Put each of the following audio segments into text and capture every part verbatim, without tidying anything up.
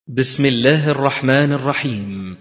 بسم الله الرحمن الرحيم.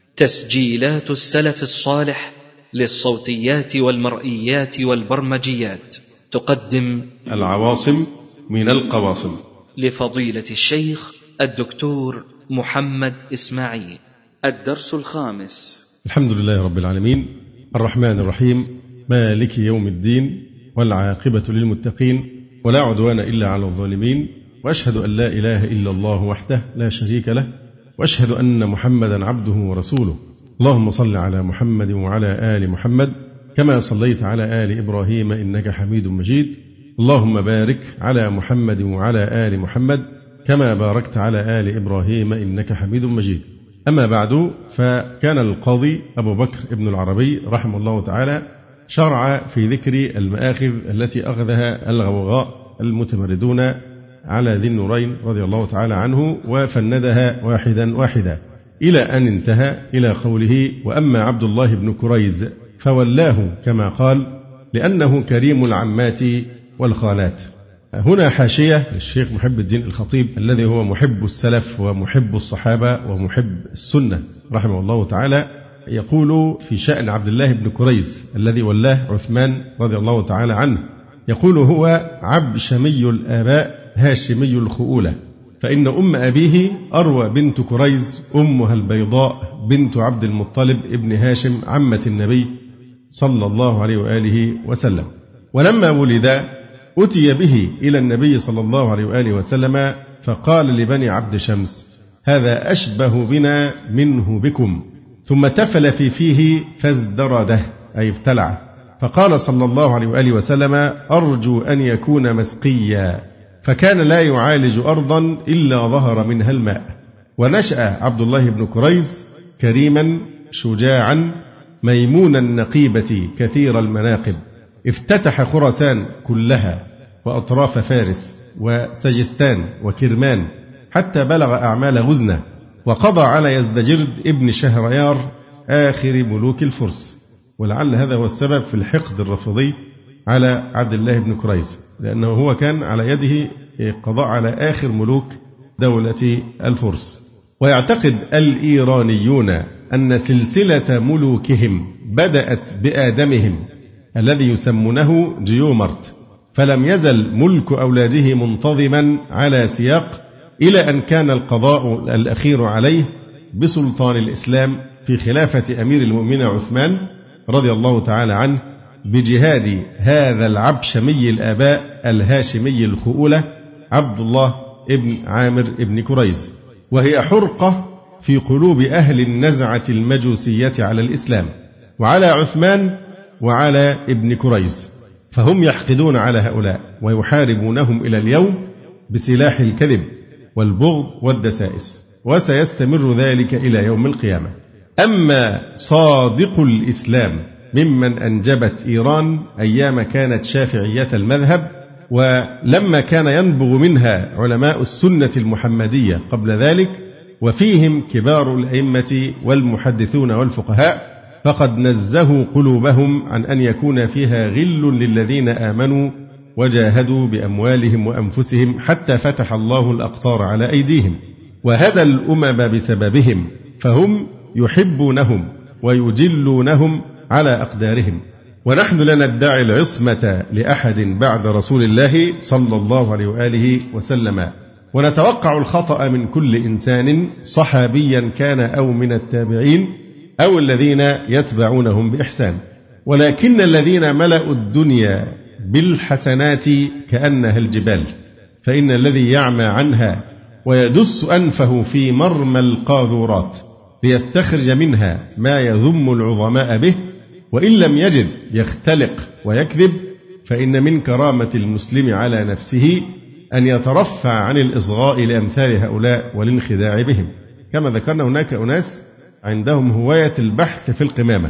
تسجيلات السلف الصالح للصوتيات والمرئيات والبرمجيات تقدم العواصم من القواصم لفضيلة الشيخ الدكتور محمد إسماعيل. الدرس الخامس. الحمد لله رب العالمين، الرحمن الرحيم، مالك يوم الدين، والعاقبة للمتقين، ولا عدوان إلا على الظالمين، وأشهد أن لا إله إلا الله وحده لا شريك له، وأشهد أن محمدا عبده ورسوله. اللهم صل على محمد وعلى آل محمد كما صليت على آل إبراهيم إنك حميد مجيد. اللهم بارك على محمد وعلى آل محمد كما باركت على آل إبراهيم إنك حميد مجيد. أما بعد، فكان القاضي أبو بكر ابن العربي رحمه الله تعالى شرع في ذكر المآخذ التي أخذها الغوغاء المتمردون على ذي النورين رضي الله تعالى عنه، وفندها واحدا واحدا إلى أن انتهى إلى قوله: وأما عبد الله بن كريز فولاه كما قال لأنه كريم العمات والخالات. هنا حاشية للشيخ محب الدين الخطيب الذي هو محب السلف ومحب الصحابة ومحب السنة رحمه الله تعالى، يقول في شأن عبد الله بن كريز الذي ولاه عثمان رضي الله تعالى عنه، يقول: هو عبشمي الآباء هاشمي الخؤولة، فإن أم أبيه أروى بنت كريز أمها البيضاء بنت عبد المطلب ابن هاشم عمة النبي صلى الله عليه وآله وسلم. ولما ولد أتي به إلى النبي صلى الله عليه وآله وسلم، فقال لبني عبد شمس: هذا أشبه بنا منه بكم، ثم تفل في فيه فازدرده أي ابتلع، فقال صلى الله عليه وآله وسلم: أرجو أن يكون مسقيا، فكان لا يعالج أرضا إلا ظهر منها الماء. ونشأ عبد الله بن كريز كريما شجاعا ميمون النقيبة كثير المناقب، افتتح خراسان كلها وأطراف فارس وسجستان وكرمان حتى بلغ أعمال غزنة، وقضى على يزدجرد ابن شهريار آخر ملوك الفرس. ولعل هذا هو السبب في الحقد الرافضي على عبد الله بن كريز، لأنه هو كان على يده قضاء على آخر ملوك دولة الفرس. ويعتقد الإيرانيون أن سلسلة ملوكهم بدأت بآدمهم الذي يسمونه جيومرت، فلم يزل ملك أولاده منتظما على سياق إلى أن كان القضاء الأخير عليه بسلطان الإسلام في خلافة أمير المؤمنين عثمان رضي الله تعالى عنه، بجهاد هذا العبشمي الآباء الهاشمي الخؤولة عبد الله ابن عامر ابن كريز، وهي حرقة في قلوب أهل النزعة المجوسية على الإسلام وعلى عثمان وعلى ابن كريز، فهم يحقدون على هؤلاء ويحاربونهم إلى اليوم بسلاح الكذب والبغض والدسائس، وسيستمر ذلك إلى يوم القيامة. أما صادق الإسلام ممن أنجبت إيران أيام كانت شافعية المذهب، ولما كان ينبغ منها علماء السنة المحمدية قبل ذلك، وفيهم كبار الأئمة والمحدثون والفقهاء، فقد نزهوا قلوبهم عن أن يكون فيها غل للذين آمنوا وجاهدوا بأموالهم وأنفسهم حتى فتح الله الأقطار على أيديهم، وهدى الأمم بسببهم، فهم يحبونهم ويجلونهم على أقدارهم. ونحن لا ندعي العصمة لأحد بعد رسول الله صلى الله عليه وآله وسلم، ونتوقع الخطأ من كل إنسان صحابيا كان أو من التابعين أو الذين يتبعونهم بإحسان، ولكن الذين ملأوا الدنيا بالحسنات كأنها الجبال، فإن الذي يعمى عنها ويدس أنفه في مرمى القاذورات ليستخرج منها ما يذم العظماء به، وإن لم يجد يختلق ويكذب، فإن من كرامة المسلم على نفسه أن يترفع عن الإصغاء لأمثال هؤلاء والانخداع بهم. كما ذكرنا، هناك أناس عندهم هواية البحث في القمامة،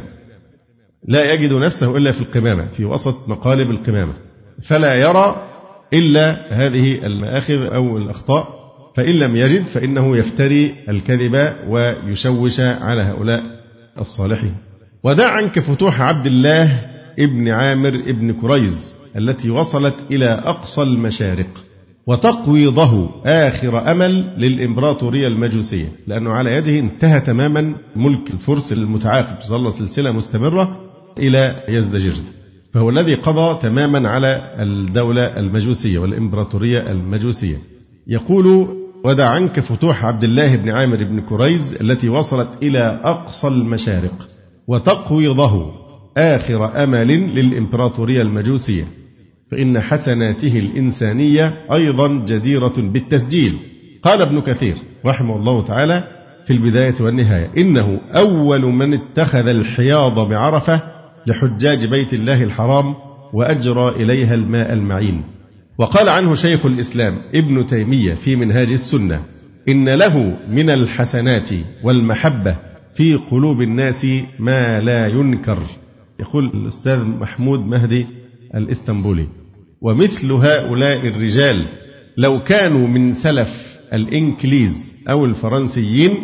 لا يجد نفسه إلا في القمامة، في وسط مقالب القمامة، فلا يرى إلا هذه المآخذ أو الأخطاء، فإن لم يجد فإنه يفتري الكذب ويشوش على هؤلاء الصالحين. ودع عنك فتوح عبد الله ابن عامر ابن كريز التي وصلت إلى أقصى المشارق، وتقويضه آخر أمل للإمبراطورية المجوسية، لأنه على يده انتهى تماما ملك الفرس المتعاقب، ظل سلسلة مستمرة إلى يزدجرد، فهو الذي قضى تماما على الدولة المجوسية والإمبراطورية المجوسية. يقول: ودع عنك فتوح عبد الله بن عامر بن كريز التي وصلت إلى أقصى المشارق، وتقويضه آخر أمل للإمبراطورية المجوسية، فإن حسناته الإنسانية أيضا جديرة بالتسجيل. قال ابن كثير رحمه الله تعالى في البداية والنهاية: إنه أول من اتخذ الحياض بعرفة لحجاج بيت الله الحرام وأجرى إليها الماء المعين. وقال عنه شيخ الإسلام ابن تيمية في منهاج السنة: إن له من الحسنات والمحبة في قلوب الناس ما لا ينكر. يقول الأستاذ محمود مهدي الإسطنبولي: ومثل هؤلاء الرجال لو كانوا من سلف الإنكليز أو الفرنسيين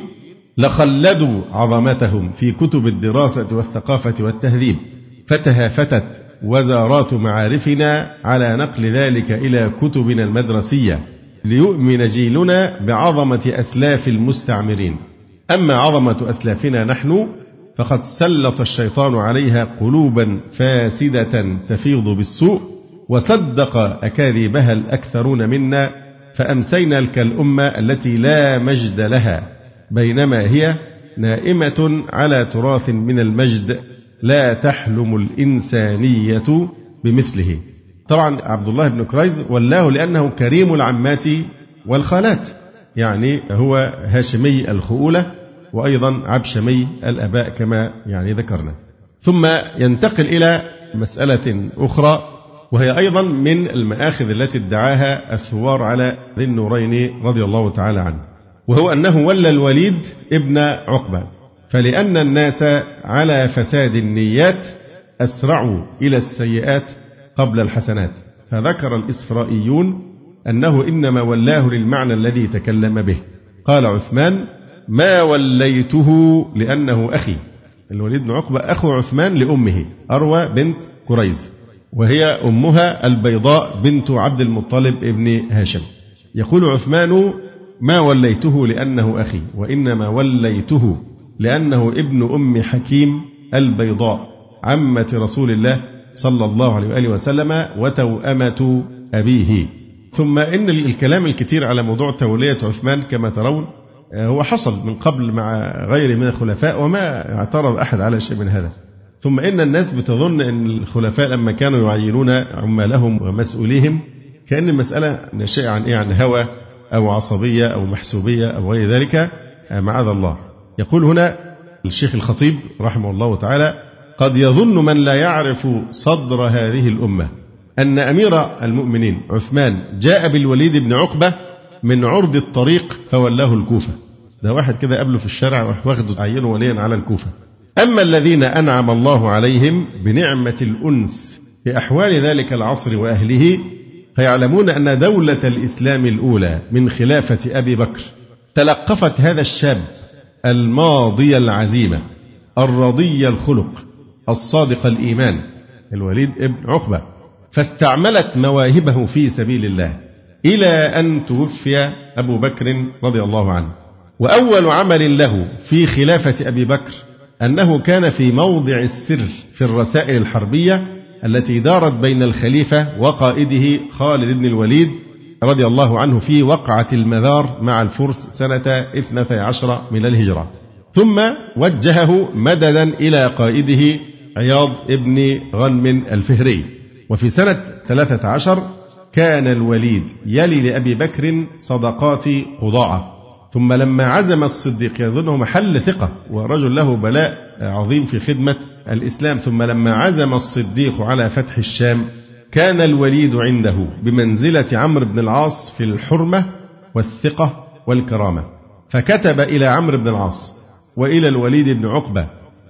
لخلدوا عظمتهم في كتب الدراسة والثقافة والتهذيب، فتهافتت وزارات معارفنا على نقل ذلك إلى كتبنا المدرسية ليؤمن جيلنا بعظمة أسلاف المستعمرين. أما عظمة أسلافنا نحن فقد سلط الشيطان عليها قلوبا فاسدة تفيض بالسوء، وصدق أكاذيبها الأكثرون منا، فأمسينا كالأمة التي لا مجد لها، بينما هي نائمة على تراث من المجد لا تحلم الإنسانية بمثله. طبعا عبد الله بن كريز ولاه لأنه كريم العمات والخالات، يعني هو هاشمي الخؤولة وأيضا عبشمي الأباء كما يعني ذكرنا. ثم ينتقل إلى مسألة أخرى، وهي أيضا من المآخذ التي ادعاها الثوار على ذي النورين رضي الله تعالى عنه، وهو أنه ولى الوليد ابن عقبة، فلأن الناس على فساد النيات أسرعوا إلى السيئات قبل الحسنات. فذكر الإسرائيليون أنه إنما ولاه للمعنى الذي تكلم به. قال عثمان: ما وليته لأنه أخي. الوليد بن عقبة أخو عثمان لأمه أروى بنت كريز، وهي أمها البيضاء بنت عبد المطلب ابن هاشم. يقول عثمان: ما وليته لأنه أخي، وإنما وليته لأنه ابن أم حكيم البيضاء عمة رسول الله صلى الله عليه وآله وسلم وتوأمة أبيه. ثم إن الكلام الكثير على موضوع تولية عثمان كما ترون هو حصل من قبل مع غير من الخلفاء، وما اعترض أحد على شيء من هذا. ثم إن الناس بتظن أن الخلفاء لما كانوا يعينون عمالهم ومسؤوليهم كأن المسألة ناشئة عن إيه؟ عن هوى أو عصبية أو محسوبية أو غير ذلك، معاذ الله. يقول هنا الشيخ الخطيب رحمه الله تعالى: قد يظن من لا يعرف صدر هذه الأمة أن أمير المؤمنين عثمان جاء بالوليد بن عقبة من عرض الطريق فولاه الكوفة. ده واحد كده قبله في الشارع واخده عينه وليا على الكوفة. أما الذين أنعم الله عليهم بنعمة الأنس في أحوال ذلك العصر وأهله فيعلمون أن دولة الإسلام الأولى من خلافة أبي بكر تلقفت هذا الشاب الماضي العزيمة الرضي الخلق الصادق الإيمان الوليد ابن عقبة، فاستعملت مواهبه في سبيل الله إلى أن توفي أبو بكر رضي الله عنه. وأول عمل له في خلافة أبي بكر أنه كان في موضع السر في الرسائل الحربية التي دارت بين الخليفة وقائده خالد بن الوليد رضي الله عنه في وقعة المذار مع الفرس سنة اثنتي عشر من الهجرة. ثم وجهه مددا إلى قائده عياض ابن غنم الفهري. وفي سنة ثلاثة عشر كان الوليد يلي لأبي بكر صدقات قضاعة. ثم لما عزم الصديق يظنه محل ثقة ورجل له بلاء عظيم في خدمة الإسلام، ثم لما عزم الصديق على فتح الشام كان الوليد عنده بمنزلة عمرو بن العاص في الحرمة والثقة والكرامة، فكتب إلى عمرو بن العاص وإلى الوليد بن عقبة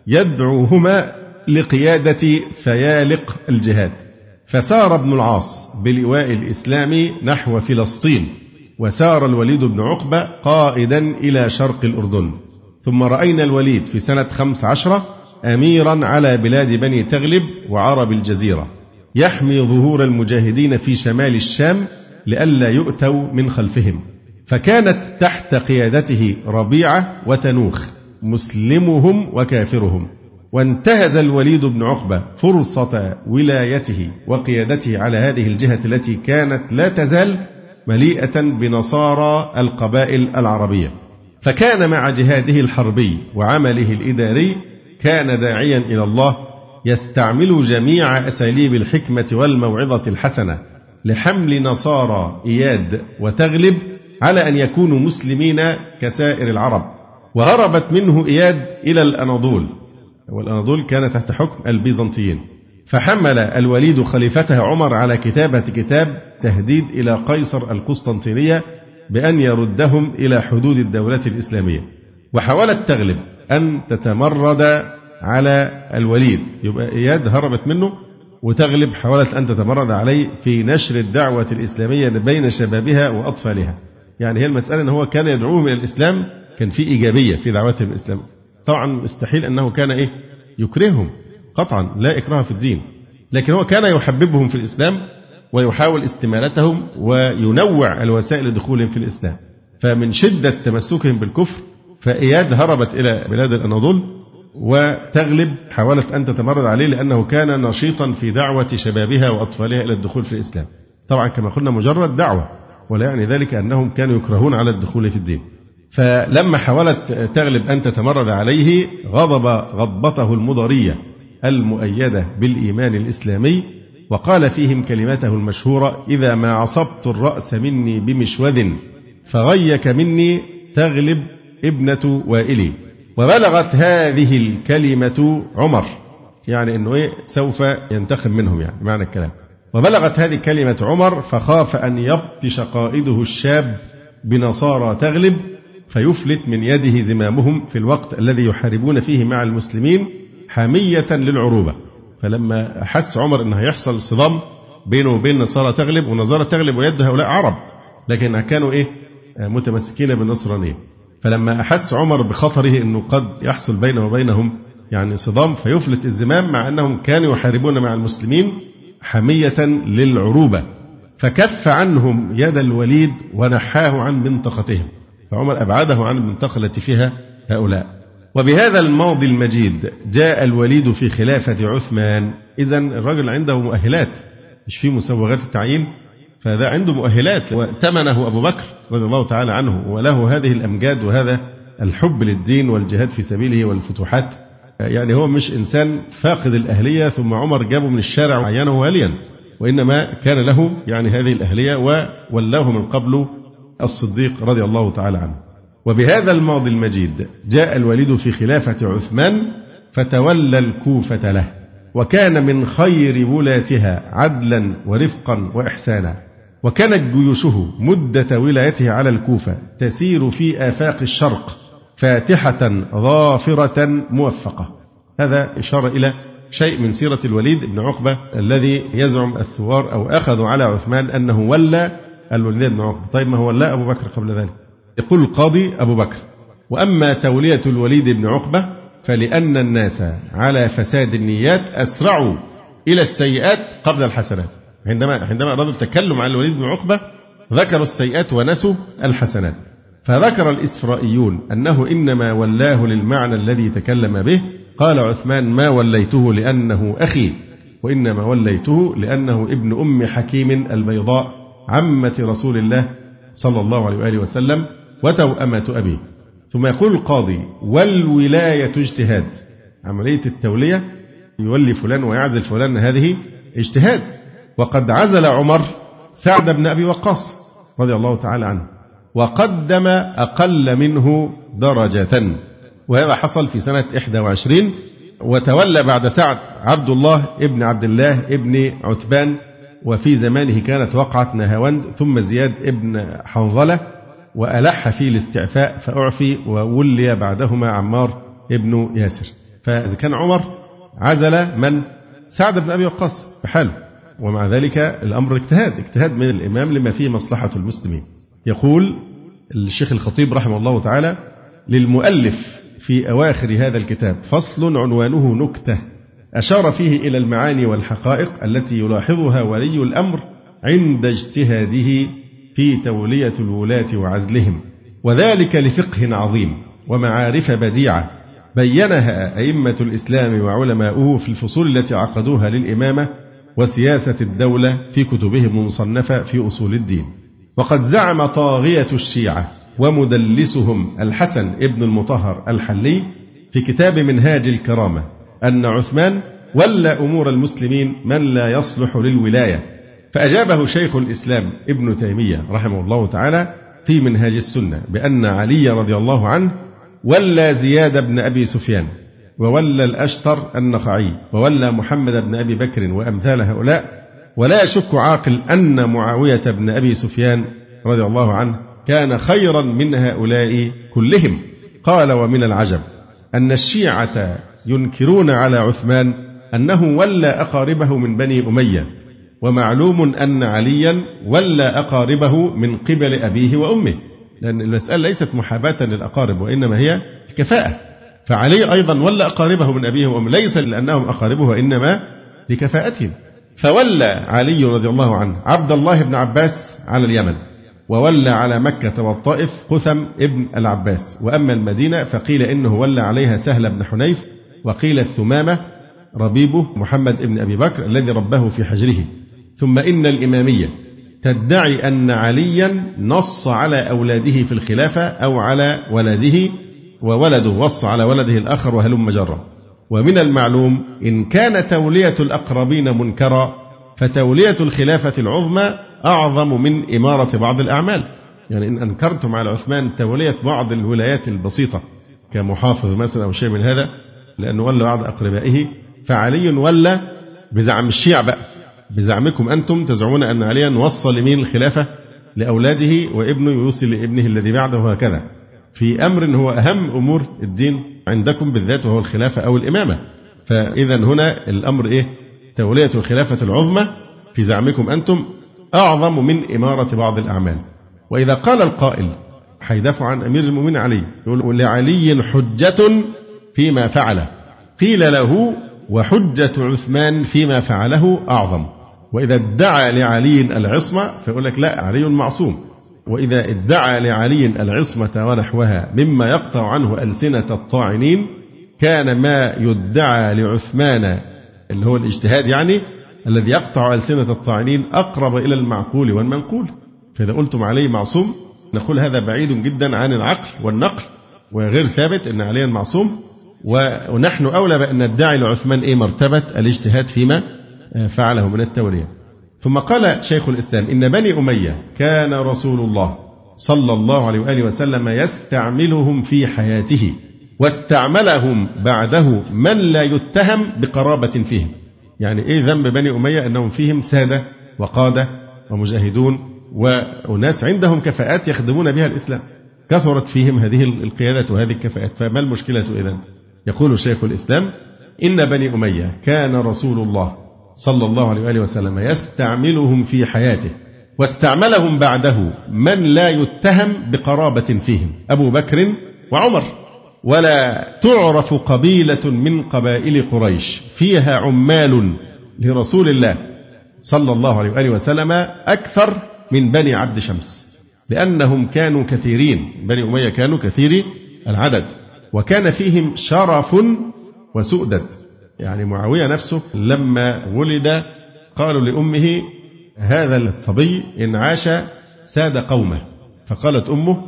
يدعوهما لقيادة فيالق الجهاد. فسار ابن العاص بلواء الإسلام نحو فلسطين، وسار الوليد بن عقبة قائدا إلى شرق الأردن. ثم رأينا الوليد في سنة خمس عشرة أميرا على بلاد بني تغلب وعرب الجزيرة، يحمي ظهور المجاهدين في شمال الشام لئلا يؤتوا من خلفهم. فكانت تحت قيادته ربيعة وتنوخ مسلمهم وكافرهم. وانتهز الوليد بن عقبة فرصة ولايته وقيادته على هذه الجهة التي كانت لا تزال مليئة بنصارى القبائل العربية، فكان مع جهاده الحربي وعمله الإداري كان داعيا إلى الله يستعمل جميع أساليب الحكمة والموعظة الحسنة لحمل نصارى إياد وتغلب على أن يكونوا مسلمين كسائر العرب. وهربت منه إياد إلى الأناضول، والأناضول كانت تحت حكم البيزنطيين، فحمل الوليد خليفته عمر على كتابة كتاب تهديد إلى قيصر القسطنطينية بأن يردهم إلى حدود الدولة الإسلامية. وحاولت تغلب أن تتمرد على الوليد، يبقى إياد هربت منه، وتغلب حاولت أن تتمرد عليه في نشر الدعوة الإسلامية بين شبابها وأطفالها. يعني هي المسألة أنه هو كان يدعوهم إلى الإسلام، كان في إيجابية في دعوتهم الإسلام. طبعا مستحيل أنه كان إيه يكرههم، قطعا لا إكراه في الدين، لكن هو كان يحببهم في الإسلام ويحاول استمالتهم وينوع الوسائل لدخولهم في الإسلام. فمن شدة تمسكهم بالكفر فإياد هربت إلى بلاد الأناضول، وتغلب حاولت أن تتمرد عليه لأنه كان نشيطا في دعوة شبابها وأطفالها إلى الدخول في الإسلام. طبعا كما قلنا مجرد دعوة، ولا يعني ذلك أنهم كانوا يكرهون على الدخول في الدين. فلما حاولت تغلب أن تتمرد عليه غضب غضبته المضرية المؤيدة بالإيمان الإسلامي، وقال فيهم كلمته المشهورة: إذا ما عصبت الرأس مني بمشوذ فغيك مني تغلب ابنة وائلي. وبلغت هذه الكلمة عمر، يعني أنه إيه سوف ينتخب منهم، يعني معنى الكلام. وبلغت هذه كلمة عمر فخاف أن يبطش قائده الشاب بنصارى تغلب فيفلت من يده زمامهم في الوقت الذي يحاربون فيه مع المسلمين حمية للعروبة. فلما حس عمر أنه هيحصل صدام بينه وبين نصارى تغلب، ونصارى تغلب ويد هؤلاء عرب لكن كانوا إيه متمسكين بالنصرانية، فلما أحس عمر بخطره أنه قد يحصل بينه وبينهم يعني صدام فيفلت الزمام، مع أنهم كانوا يحاربون مع المسلمين حمية للعروبة، فكف عنهم يد الوليد ونحاه عن منطقتهم. فعمر أبعده عن المنطقة التي فيها هؤلاء. وبهذا الماضي المجيد جاء الوليد في خلافة عثمان. إذن الرجل عنده مؤهلات، مش فيه مسوغات التعيين، فهذا عنده مؤهلات، وتمنه أبو بكر رضي الله تعالى عنه، وله هذه الأمجاد وهذا الحب للدين والجهاد في سبيله والفتوحات. يعني هو مش إنسان فاقد الأهلية ثم عمر جابه من الشارع وعينه واليا، وإنما كان له يعني هذه الأهلية، وولاه من قبل الصديق رضي الله تعالى عنه. وبهذا الماضي المجيد جاء الوليد في خلافة عثمان فتولى الكوفة له، وكان من خير ولاتها عدلا ورفقا وإحسانا. وكانت جيوشه مدة ولايته على الكوفة تسير في آفاق الشرق فاتحة ظافرة موفقة. هذا إشارة إلى شيء من سيرة الوليد بن عقبة الذي يزعم الثوار أو أخذوا على عثمان أنه ولى الوليد بن عقبة. طيب ما هو ولى أبو بكر قبل ذلك؟ يقول القاضي أبو بكر: وأما تولية الوليد بن عقبة فلأن الناس على فساد النيات أسرعوا إلى السيئات قبل الحسنات. عندما عندما أرادوا التكلم عن الوليد بن عقبة ذكروا السيئات ونسوا الحسنات. فذكر الإسرائيليون أنه إنما ولاه للمعنى الذي تكلم به. قال عثمان: ما وليته لأنه أخي، وإنما وليته لأنه ابن أم حكيم البيضاء عمة رسول الله صلى الله عليه وآله وسلم وتوأمة أبي. ثم يقول القاضي: والولاية اجتهاد. عملية التولية يولي فلان ويعزل فلان هذه اجتهاد. وقد عزل عمر سعد بن أبي وقاص رضي الله تعالى عنه وقدم أقل منه درجة، وهذا حصل في سنة إحدى وعشرين. وتولى بعد سعد عبد الله ابن عبد الله ابن عتبان، وفي زمانه كانت وقعة نهاوند، ثم زياد ابن حنظلة، وألح في الاستعفاء فأعفي، وولي بعدهما عمار ابن ياسر. فإذا كان عمر عزل من سعد بن أبي وقاص بحاله، ومع ذلك الأمر اجتهاد اجتهاد من الإمام لما فيه مصلحة المسلمين. يقول الشيخ الخطيب رحمه الله تعالى للمؤلف في أواخر هذا الكتاب: فصل عنوانه نكتة، أشار فيه إلى المعاني والحقائق التي يلاحظها ولي الأمر عند اجتهاده في تولية الولاة وعزلهم، وذلك لفقه عظيم ومعارف بديعة بينها أئمة الإسلام وعلماؤه في الفصول التي عقدوها للإمامة وسياسة الدولة في كتبهم المصنفة في أصول الدين. وقد زعم طاغية الشيعة ومدلسهم الحسن ابن المطهر الحلي في كتاب منهاج الكرامة أن عثمان ولى أمور المسلمين من لا يصلح للولاية، فأجابه شيخ الإسلام ابن تيمية رحمه الله تعالى في منهاج السنة بأن علي رضي الله عنه ولى زياد بن أبي سفيان، وولى الأشتر النخعي، وولى محمد بن أبي بكر وأمثال هؤلاء، ولا يشك عاقل أن معاوية بن أبي سفيان رضي الله عنه كان خيرا من هؤلاء كلهم. قال: ومن العجب أن الشيعة ينكرون على عثمان أنه ولى أقاربه من بني أمية، ومعلوم أن عليا ولى أقاربه من قبل أبيه وأمه، لأن المسألة ليست محاباة للأقارب وإنما هي الكفاءة. فعلي أيضا ولى أقاربه من أبيه وأمه ليس لأنهم أقاربه وإنما لكفاءتهم. فولى علي رضي الله عنه عبد الله بن عباس على اليمن، وولى على مكة والطائف قثم ابن العباس، وأما المدينة فقيل إنه ولى عليها سهل بن حنيف، وقيل الثمامة ربيبه محمد ابن أبي بكر الذي ربه في حجره. ثم إن الإمامية تدعي أن عليا نص على أولاده في الخلافة أو على ولده، وولده وص على ولده الآخر وهلم جرا. ومن المعلوم إن كان تولية الأقربين منكرا فتولية الخلافة العظمى أعظم من إمارة بعض الأعمال. يعني إن أنكرتم على عثمان تولية بعض الولايات البسيطة كمحافظ مثلا أو شيء من هذا لأنه ولى بعض أقربائه، فعلي ولى بزعم الشيعة بقى، بزعمكم أنتم تزعمون أن عليا وصل لمين الخلافة لأولاده وابنه يوصل لابنه الذي بعده وهكذا، في أمر هو أهم أمور الدين عندكم بالذات وهو الخلافة أو الإمامة. فإذا هنا الأمر إيه؟ تولية الخلافة العظمى في زعمكم أنتم أعظم من إمارة بعض الأعمال. وإذا قال القائل حيدفع عن أمير المؤمنين علي يقول: لعلي حجة فيما فعله، قيل له: وحجة عثمان فيما فعله أعظم. وإذا ادعى لعلي العصمة فيقول لك: لا، علي معصوم. وإذا ادعى لعلي العصمة ونحوها مما يقطع عنه ألسنة الطاعنين كان ما يدعى لعثمان اللي هو الاجتهاد يعني الذي يقطع ألسنة الطاعنين أقرب إلى المعقول والمنقول. فإذا قلتم عليه معصوم نقول هذا بعيد جدا عن العقل والنقل وغير ثابت أن عليا معصوم، ونحن أولى بأن ندعي لعثمان إيه مرتبة الاجتهاد فيما فعله من التولية. ثم قال شيخ الإسلام: إن بني أمية كان رسول الله صلى الله عليه وآله وسلم يستعملهم في حياته، واستعملهم بعده من لا يتهم بقرابة فيهم. يعني إيه ذنب بني أمية؟ أنهم فيهم سادة وقادة ومجاهدون وناس عندهم كفاءات يخدمون بها الإسلام، كثرت فيهم هذه القيادة وهذه الكفاءات، فما المشكلة إذن؟ يقول شيخ الإسلام: إن بني أمية كان رسول الله صلى الله عليه وآله وسلم يستعملهم في حياته، واستعملهم بعده من لا يتهم بقرابة فيهم، أبو بكر وعمر. ولا تعرف قبيلة من قبائل قريش فيها عمال لرسول الله صلى الله عليه وآله وسلم أكثر من بني عبد شمس، لأنهم كانوا كثيرين، بني أمية كانوا كثيري العدد، وكان فيهم شرف وسؤدد. يعني معاوية نفسه لما ولد قالوا لأمه: هذا الصبي إن عاش ساد قومه، فقالت أمه: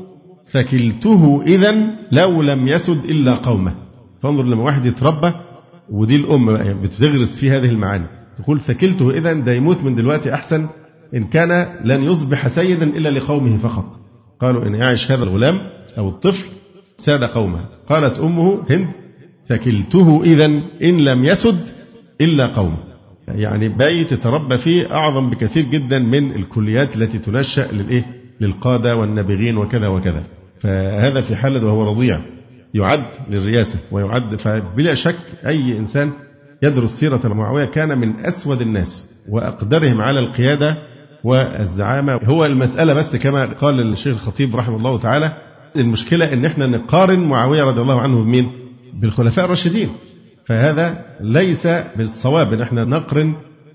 فكلته إذن لو لم يسد إلا قومه. فانظر لما واحد يتربى، ودي الأم بتغرس في هذه المعاني، تقول ثكلته إذن ده يموت من دلوقتي أحسن إن كان لن يصبح سيدا إلا لقومه فقط. قالوا إن يعيش هذا الغلام أو الطفل ساد قومه. قالت أمه هند: ثكلته إذن إن لم يسد إلا قومه. يعني بيت تربى فيه أعظم بكثير جدا من الكليات التي تنشأ للإيه؟ للقادة والنابغين وكذا وكذا. فهذا في حالة وهو رضيع يعد للرئاسة ويعد. فبلا شك أي إنسان يدرس سيرة معاوية كان من أسود الناس وأقدرهم على القيادة والزعامة. هو المسألة بس كما قال الشيخ الخطيب رحمه الله تعالى، المشكلة إن إحنا نقارن معاوية رضي الله عنه بمين؟ بالخلفاء الراشدين. فهذا ليس بالصواب إن إحنا نقرن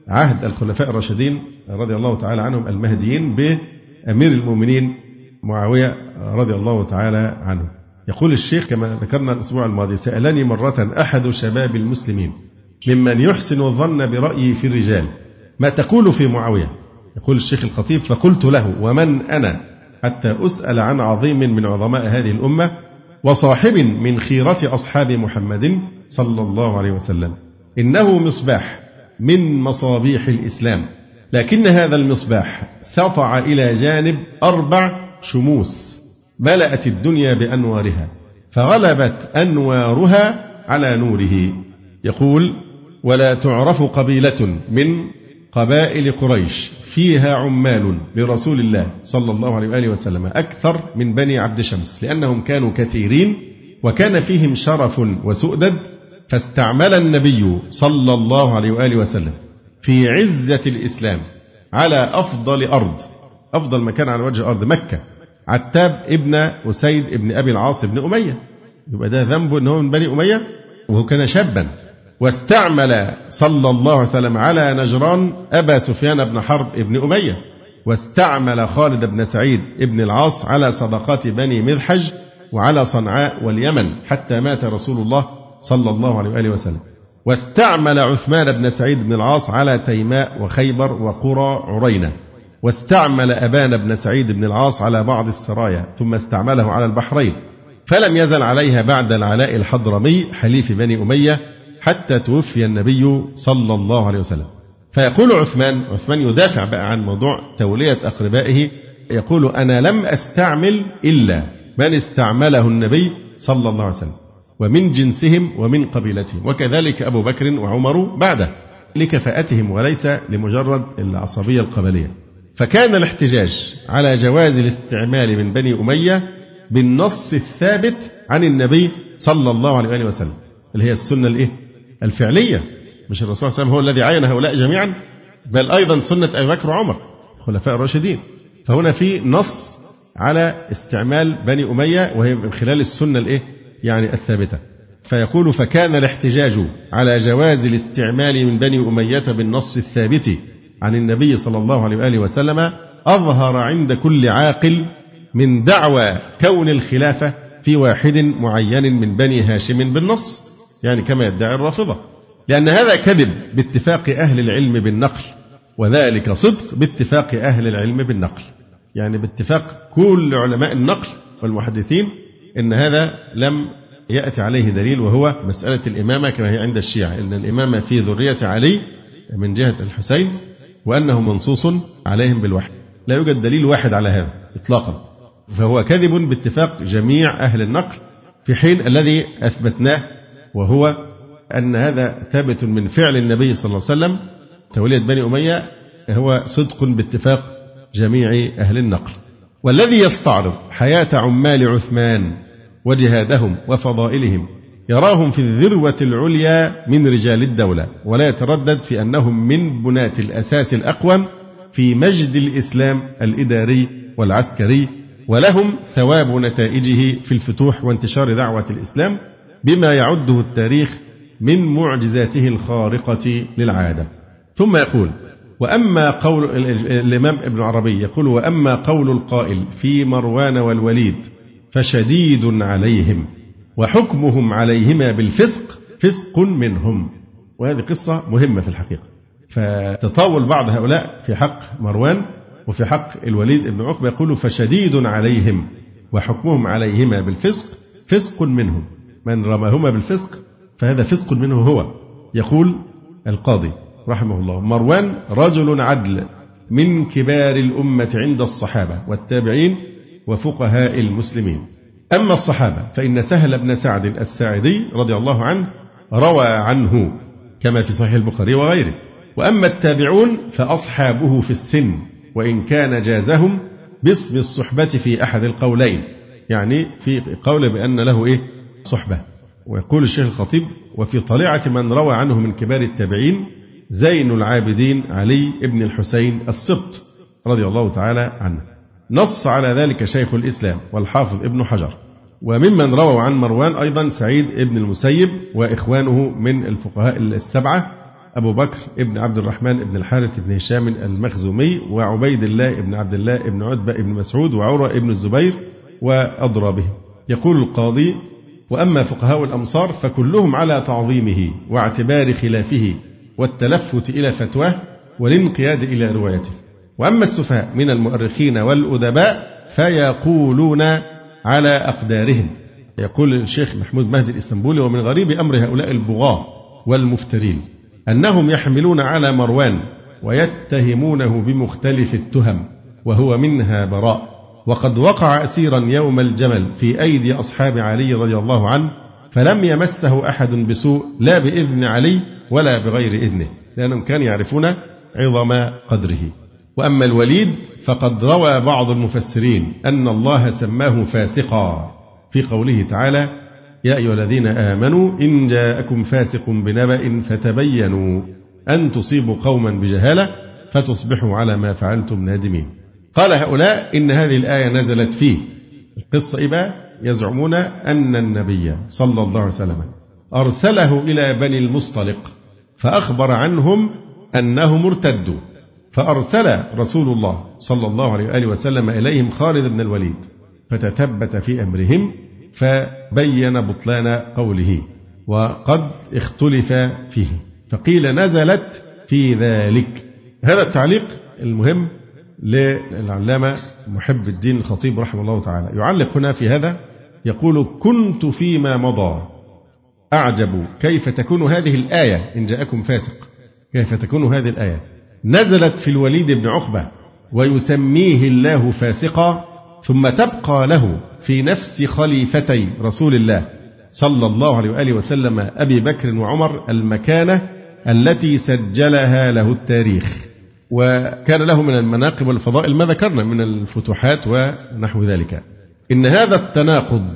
عهد الخلفاء الراشدين رضي الله تعالى عنهم المهديين بأمير المؤمنين معاوية رضي الله تعالى عنه. يقول الشيخ كما ذكرنا الأسبوع الماضي: سألني مرة أحد شباب المسلمين ممن يحسن الظن برأيي في الرجال ما تقول في معاوية؟ يقول الشيخ الخطيب: فقلت له: ومن أنا حتى أسأل عن عظيم من عظماء هذه الأمة وصاحب من خيرة أصحاب محمد صلى الله عليه وسلم، إنه مصباح من مصابيح الإسلام، لكن هذا المصباح سطع إلى جانب أربع شموس ملأت الدنيا بأنوارها فغلبت أنوارها على نوره. يقول: ولا تعرف قبيلة من قبائل قريش فيها عمال لرسول الله صلى الله عليه وآله وسلم أكثر من بني عبد شمس، لأنهم كانوا كثيرين وكان فيهم شرف وسؤدد، فاستعمل النبي صلى الله عليه وآله وسلم في عزة الإسلام على أفضل أرض، أفضل مكان على وجه الأرض مكة، عتاب ابن أسيد ابن أبي العاص ابن أمية، يبقى ده ذنبه أنه من بني أمية وهو كان شابا. واستعمل صلى الله عليه وسلم على نجران أبا سفيان بن حرب ابن أمية، واستعمل خالد بن سعيد ابن العاص على صدقات بني مذحج وعلى صنعاء واليمن حتى مات رسول الله صلى الله عليه وآله وسلم، واستعمل عثمان بن سعيد بن العاص على تيماء وخيبر وقرى عرينة، واستعمل أبان بن سعيد بن العاص على بعض السرايا، ثم استعمله على البحرين، فلم يزل عليها بعد العلاء الحضرمي حليف بني أمية حتى توفي النبي صلى الله عليه وسلم. فيقول عثمان عثمان يدافع بقى عن موضوع تولية أقربائه، يقول: أنا لم أستعمل إلا من استعمله النبي صلى الله عليه وسلم ومن جنسهم ومن قبيلتهم، وكذلك أبو بكر وعمر بعده، لكفاءتهم وليس لمجرد العصبية القبلية. فكان الاحتجاج على جواز الاستعمال من بني أمية بالنص الثابت عن النبي صلى الله عليه وآله وسلم، اللي هي السنة الإيه؟ الفعلية. مش الرسول صلى الله عليه وسلم هو الذي عين هؤلاء جميعا، بل أيضا سنة أبي بكر وعمر خلفاء الراشدين. فهنا في نص على استعمال بني أمية وهي من خلال السنة الإيه؟ يعني الثابتة. فيقول: فكان الاحتجاج على جواز الاستعمال من بني أمية بالنص الثابت عن النبي صلى الله عليه وآله وسلم أظهر عند كل عاقل من دعوى كون الخلافة في واحد معين من بني هاشم بالنص، يعني كما يدعي الرافضة، لأن هذا كذب باتفاق أهل العلم بالنقل، وذلك صدق باتفاق أهل العلم بالنقل، يعني باتفاق كل علماء النقل والمحدثين إن هذا لم يأتي عليه دليل، وهو مسألة الإمامة كما هي عند الشيعة، إن الإمامة في ذرية علي من جهة الحسين وأنه منصوص عليهم بالوحي. لا يوجد دليل واحد على هذا إطلاقا، فهو كذب باتفاق جميع أهل النقل، في حين الذي أثبتناه وهو أن هذا ثابت من فعل النبي صلى الله عليه وسلم تولية بني أمية، هو صدق باتفاق جميع أهل النقل. والذي يستعرض حياة عمال عثمان وجهادهم وفضائلهم يراهم في الذروة العليا من رجال الدولة، ولا يتردد في أنهم من بناة الأساس الأقوم في مجد الإسلام الإداري والعسكري، ولهم ثواب نتائجه في الفتوح وانتشار دعوة الإسلام بما يعده التاريخ من معجزاته الخارقة للعادة. ثم يقول: وأما قول الإمام ابن عربي يقول: وأما قول القائل في مروان والوليد فشديد عليهم وحكمهم عليهما بالفسق فسق منهم. وهذه قصة مهمة في الحقيقة، فتطاول بعض هؤلاء في حق مروان وفي حق الوليد بن عقبة، يقول: فشديد عليهم وحكمهم عليهما بالفسق فسق منهم، من رماهما بالفسق فهذا فسق منه هو. يقول القاضي رحمه الله: مروان رجل عدل من كبار الأمة عند الصحابة والتابعين وفقهاء المسلمين. أما الصحابة فإن سهل بن سعد الساعدي رضي الله عنه روى عنه كما في صحيح البخاري وغيره. وأما التابعون فأصحابه في السن، وإن كان جازهم باسم الصحبة في أحد القولين، يعني في قول بأن له إيه؟ صحبة. ويقول الشيخ الخطيب: وفي طليعة من روى عنه من كبار التابعين زين العابدين علي ابن الحسين السبط رضي الله تعالى عنه. نص على ذلك شيخ الإسلام والحافظ ابن حجر. وممن رووا عن مروان أيضا سعيد ابن المسيب وإخوانه من الفقهاء السبعة أبو بكر ابن عبد الرحمن ابن الحارث ابن هشام المخزومي، وعبيد الله ابن عبد الله ابن عتبة ابن مسعود، وعروة ابن الزبير وأضرابه. يقول القاضي: وأما فقهاء الأمصار فكلهم على تعظيمه واعتبار خلافه والتلفت إلى فتواه والانقياد إلى روايته. وأما السفهاء من المؤرخين والأدباء فيقولون على أقدارهم. يقول الشيخ محمود مهدي الإسطنبولي: ومن غريب أمر هؤلاء البغاة والمفترين أنهم يحملون على مروان ويتهمونه بمختلف التهم وهو منها براء، وقد وقع أسيرا يوم الجمل في أيدي أصحاب علي رضي الله عنه فلم يمسه أحد بسوء لا بإذن علي ولا بغير إذنه، لأنهم كانوا يعرفون عظم قدره. وأما الوليد فقد روى بعض المفسرين أن الله سماه فاسقا في قوله تعالى: يا أيها الذين آمنوا إن جاءكم فاسق بنبأ فتبينوا أن تصيبوا قوما بجهالة فتصبحوا على ما فعلتم نادمين. قال هؤلاء إن هذه الآية نزلت فيه. القصة إبا يزعمون أن النبي صلى الله عليه وسلم أرسله إلى بني المصطلق فأخبر عنهم أنهم ارتدوا، فأرسل رسول الله صلى الله عليه وآله وسلم إليهم خالد بن الوليد فتثبت في أمرهم فبين بطلان قوله وقد اختلف فيه، فقيل نزلت في ذلك. هذا التعليق المهم للعلامة محب الدين الخطيب رحمه الله تعالى. يعلق هنا في هذا يقول: كنت فيما مضى أعجب كيف تكون هذه الآية إن جاءكم فاسق، كيف تكون هذه الآية نزلت في الوليد بن عقبة ويسميه الله فاسقا، ثم تبقى له في نفس خليفتي رسول الله صلى الله عليه وآله وسلم أبي بكر وعمر المكانة التي سجلها له التاريخ، وكان له من المناقب والفضائل ما ذكرنا من الفتوحات ونحو ذلك. إن هذا التناقض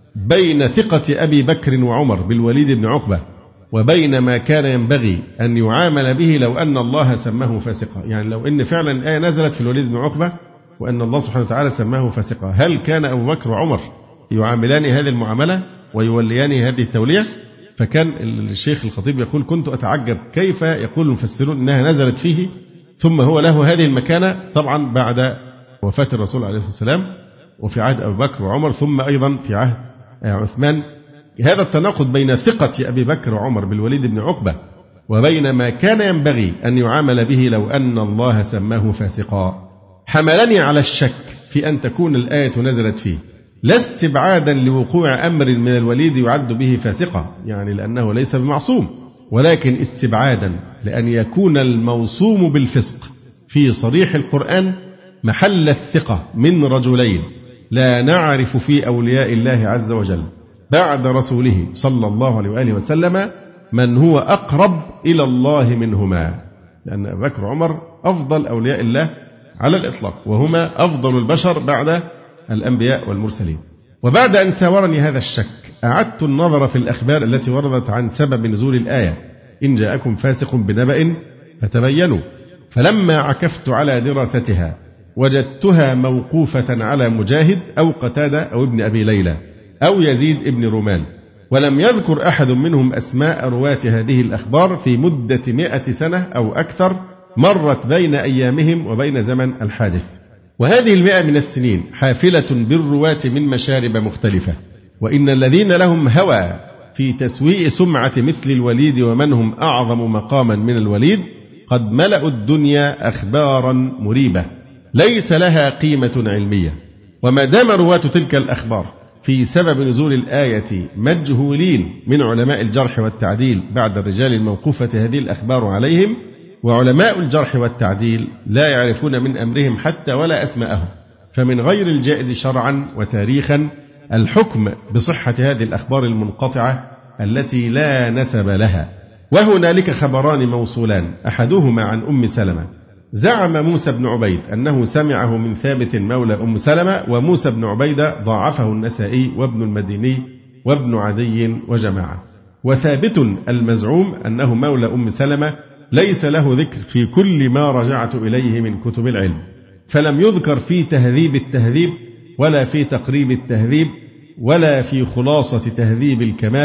بين ثقة أبي بكر وعمر بالوليد بن عقبة وبين ما كان ينبغي أن يعامل به لو أن الله سماه فاسقا، يعني لو أن فعلا الآية نزلت في الوليد بن عقبة وأن الله سبحانه وتعالى سماه فاسقا، هل كان أبو بكر وعمر يعاملان هذه المعاملة ويوليان هذه التولية؟ فكان الشيخ الخطيب يقول: كنت أتعجب كيف يقول المفسرون إنها نزلت فيه ثم هو له هذه المكانة، طبعا بعد وفاة الرسول عليه الصلاة والسلام وفي عهد أبي بكر وعمر ثم أيضا في عهد عثمان. هذا التناقض بين ثقة أبي بكر وعمر بالوليد بن عقبة وبين ما كان ينبغي أن يعامل به لو أن الله سماه فاسقا حملني على الشك في أن تكون الآية نزلت فيه، لا استبعادا لوقوع أمر من الوليد يعد به فاسقا، يعني لأنه ليس بمعصوم، ولكن استبعادا لأن يكون الموصوم بالفسق في صريح القرآن محل الثقة من رجلين لا نعرف في أولياء الله عز وجل بعد رسوله صلى الله عليه وآله وسلم من هو أقرب إلى الله منهما، لأن أبو بكر وعمر أفضل أولياء الله على الإطلاق، وهما أفضل البشر بعد الأنبياء والمرسلين. وبعد أن ساورني هذا الشك أعدت النظر في الأخبار التي وردت عن سبب نزول الآية إن جاءكم فاسق بنبأ فتبينوا، فلما عكفت على دراستها وجدتها موقوفة على مجاهد أو قتادة أو ابن أبي ليلى أو يزيد ابن رومان، ولم يذكر أحد منهم أسماء رواة هذه الأخبار في مدة مئة سنة أو أكثر مرت بين أيامهم وبين زمن الحادث. وهذه المئة من السنين حافلة بالرواة من مشارب مختلفة، وإن الذين لهم هوى في تسويء سمعة مثل الوليد ومن هم أعظم مقاما من الوليد قد ملأوا الدنيا أخبارا مريبة ليس لها قيمة علمية. وما دام رواة تلك الأخبار في سبب نزول الآية مجهولين من علماء الجرح والتعديل بعد الرجال الموقوفة هذه الأخبار عليهم، وعلماء الجرح والتعديل لا يعرفون من أمرهم حتى ولا أسماءهم، فمن غير الجائز شرعا وتاريخا الحكم بصحة هذه الأخبار المنقطعة التي لا نسب لها. وهنالك خبران موصولان، أحدهما عن أم سلمة زعم موسى بن عبيد أنه سمعه من ثابت مولى أم سلمة، وموسى بن عبيدة ضعفه النسائي وابن المديني وابن عدي وجماعة. وثابت المزعوم أنه مولى أم سلمة ليس له ذكر في كل ما رجعت إليه من كتب العلم، فلم يذكر في تهذيب التهذيب ولا في تقريب التهذيب ولا في خلاصة تهذيب الكمال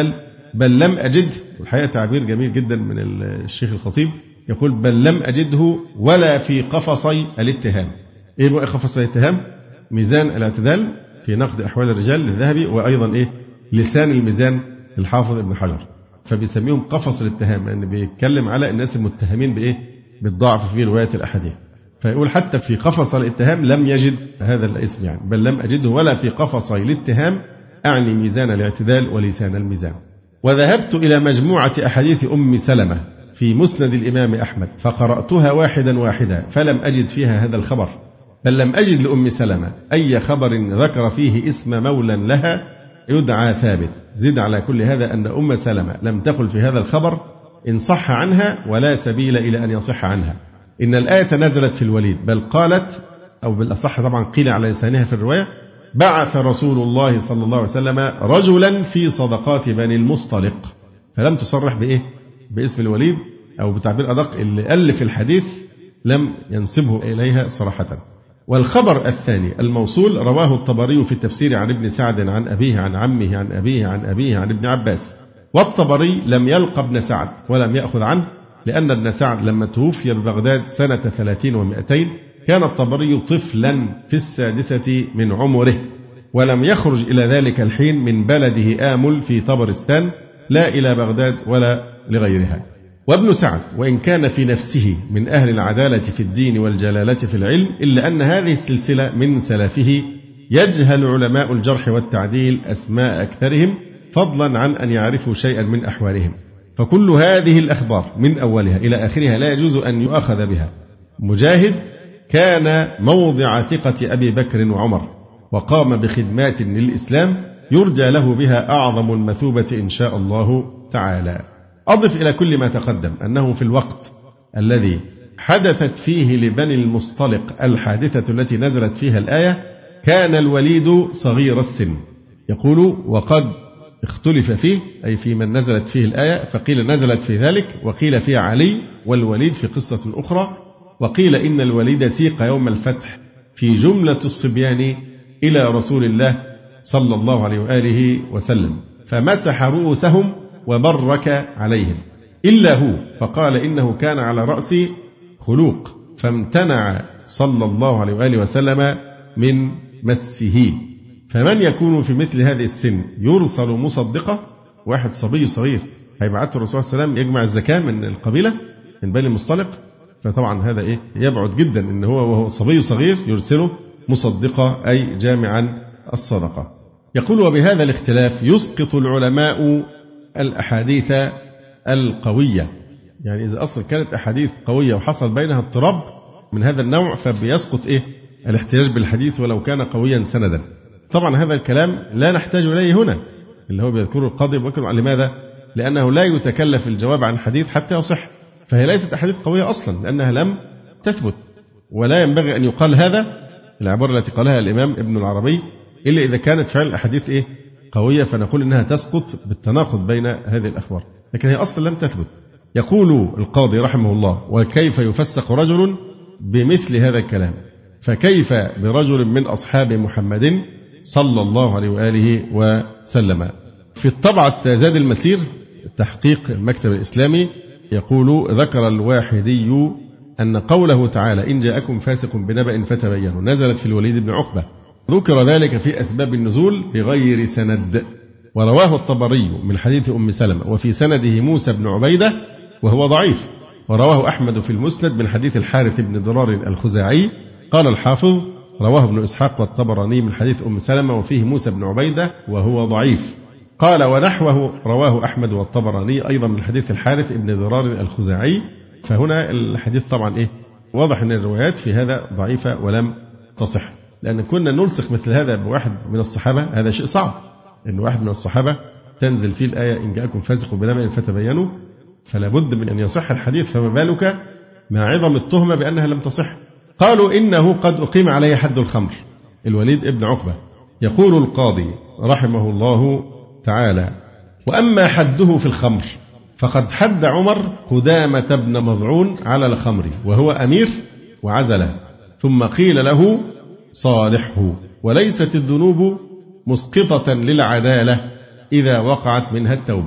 بل لم أجده، والحقيقة تعبير جميل جدا من الشيخ الخطيب، يقول بل لم أجده ولا في قفصي الاتهام. إيه بقى قفصي الاتهام؟ ميزان الاعتدال في نقد أحوال الرجال للذهبي، وأيضا إيه لسان الميزان للحافظ ابن حجر، فبيسميهم قفص الاتهام لأن يعني بيتكلم على الناس المتهمين بإيه؟ بالضعف في رواية الأحاديث. فيقول حتى في قفص الاتهام لم يجد هذا الاسم، يعني بل لم أجده ولا في قفصي الاتهام، أعني ميزان الاعتدال ولسان الميزان. وذهبت إلى مجموعة أحاديث أم سلمة في مسند الإمام أحمد فقرأتها واحدا واحدا فلم أجد فيها هذا الخبر، بل لم أجد لأم سلمة أي خبر ذكر فيه اسم مولى لها يدعى ثابت. زد على كل هذا أن أم سلمة لم تقل في هذا الخبر إن صح عنها ولا سبيل إلى أن يصح عنها إن الآية نزلت في الوليد، بل قالت، أو بالأصح طبعا قيل على لسانها في الرواية، بعث رسول الله صلى الله عليه وسلم رجلا في صدقات بني المصطلق، فلم تصرح بإيه؟ باسم الوليد، أو بتعبير أدق اللي ألف الحديث لم ينسبه إليها صراحة. والخبر الثاني الموصول رواه الطبري في التفسير عن ابن سعد عن أبيه عن عمه عن أبيه عن أبيه عن ابن عباس، والطبري لم يلقى ابن سعد ولم يأخذ عنه، لأن ابن سعد لما توفي ببغداد سنة ثلاثين ومئتين كان الطبري طفلا في السادسة من عمره، ولم يخرج إلى ذلك الحين من بلده آمل في طبرستان لا إلى بغداد ولا لغيرها. وابن سعد وإن كان في نفسه من أهل العدالة في الدين والجلالة في العلم، إلا أن هذه السلسلة من سلفه يجهل علماء الجرح والتعديل أسماء أكثرهم، فضلا عن أن يعرفوا شيئا من أحوالهم. فكل هذه الأخبار من أولها إلى آخرها لا يجوز أن يؤخذ بها. مجاهد كان موضع ثقة أبي بكر وعمر، وقام بخدمات للإسلام يرجى له بها أعظم المثوبة إن شاء الله تعالى. أضف إلى كل ما تقدم أنه في الوقت الذي حدثت فيه لبني المصطلق الحادثة التي نزلت فيها الآية كان الوليد صغير السن. يقول وقد اختلف فيه، أي في من نزلت فيه الآية، فقيل نزلت في ذلك، وقيل في علي والوليد في قصة أخرى، وقيل إن الوليد سيق يوم الفتح في جملة الصبيان إلى رسول الله صلى الله عليه وآله وسلم فمسح رؤوسهم وبرك عليهم إلا هو، فقال إنه كان على رأسي خلوق، فامتنع صلى الله عليه وآله وسلم من مسه. فمن يكون في مثل هذه السن يرسل مصدقة، واحد صبي صغير هيبعته الرسول صلى الله عليه وسلم يجمع الزكاة من القبيلة من بني المصطلق، فطبعا هذا إيه يبعد جدا إن هو وهو صبي صغير يرسله مصدقة أي جامعا الصدقة. يقول وبهذا الاختلاف يسقط العلماء الأحاديث القوية، يعني إذا أصل كانت أحاديث قوية وحصل بينها اضطراب من هذا النوع فبيسقط إيه الاحتجاج بالحديث ولو كان قويا سندا. طبعا هذا الكلام لا نحتاج إليه هنا اللي هو بيذكره القاضي بكر. لماذا؟ لأنه لا يتكلف الجواب عن حديث حتى يصح، فهي ليست أحاديث قوية أصلا لأنها لم تثبت، ولا ينبغي أن يقال هذا العبارة التي قالها الإمام ابن العربي إلا إذا كانت فعل الأحاديث إيه قوية، فنقول إنها تسقط بالتناقض بين هذه الأخبار، لكن هي أصلا لم تثبت. يقول القاضي رحمه الله وكيف يفسق رجل بمثل هذا الكلام، فكيف برجل من أصحاب محمد صلى الله عليه وآله وسلم. في الطبعة زاد المسير تحقيق المكتب الإسلامي يقول ذكر الواحدي أن قوله تعالى إن جاءكم فاسق بنبأ فتبينوا نزلت في الوليد بن عقبة، ذكر ذلك في أسباب النزول بغير سند، ورواه الطبري من حديث أم سلمة وفي سنده موسى بن عبيدة وهو ضعيف، ورواه أحمد في المسند من حديث الحارث بن ضرار الخزاعي. قال الحافظ رواه ابن إسحاق والطبراني من حديث أم سلمة وفيه موسى بن عبيدة وهو ضعيف. قال ونحوه رواه أحمد والطبراني أيضا من حديث الحارث بن ضرار الخزاعي. فهنا الحديث طبعا إيه واضح أن الروايات في هذا ضعيفة ولم تصح، لأن كنا نلصق مثل هذا بواحد من الصحابة هذا شيء صعب، أن واحد من الصحابة تنزل فيه الآية إن جاءكم فاسق بنبأ فتبينوا، فلا بد من أن يصح الحديث، فما بالك مع عظم التهمة بأنها لم تصح. قالوا إنه قد أقيم عليه حد الخمر الوليد ابن عقبة. يقول القاضي رحمه الله تعالى وأما حده في الخمر فقد حد عمر قدامة بن مضعون على الخمر وهو أمير وعزله، ثم قيل له صالحه، وليست الذنوب مسقطة للعدالة إذا وقعت منها التوبة.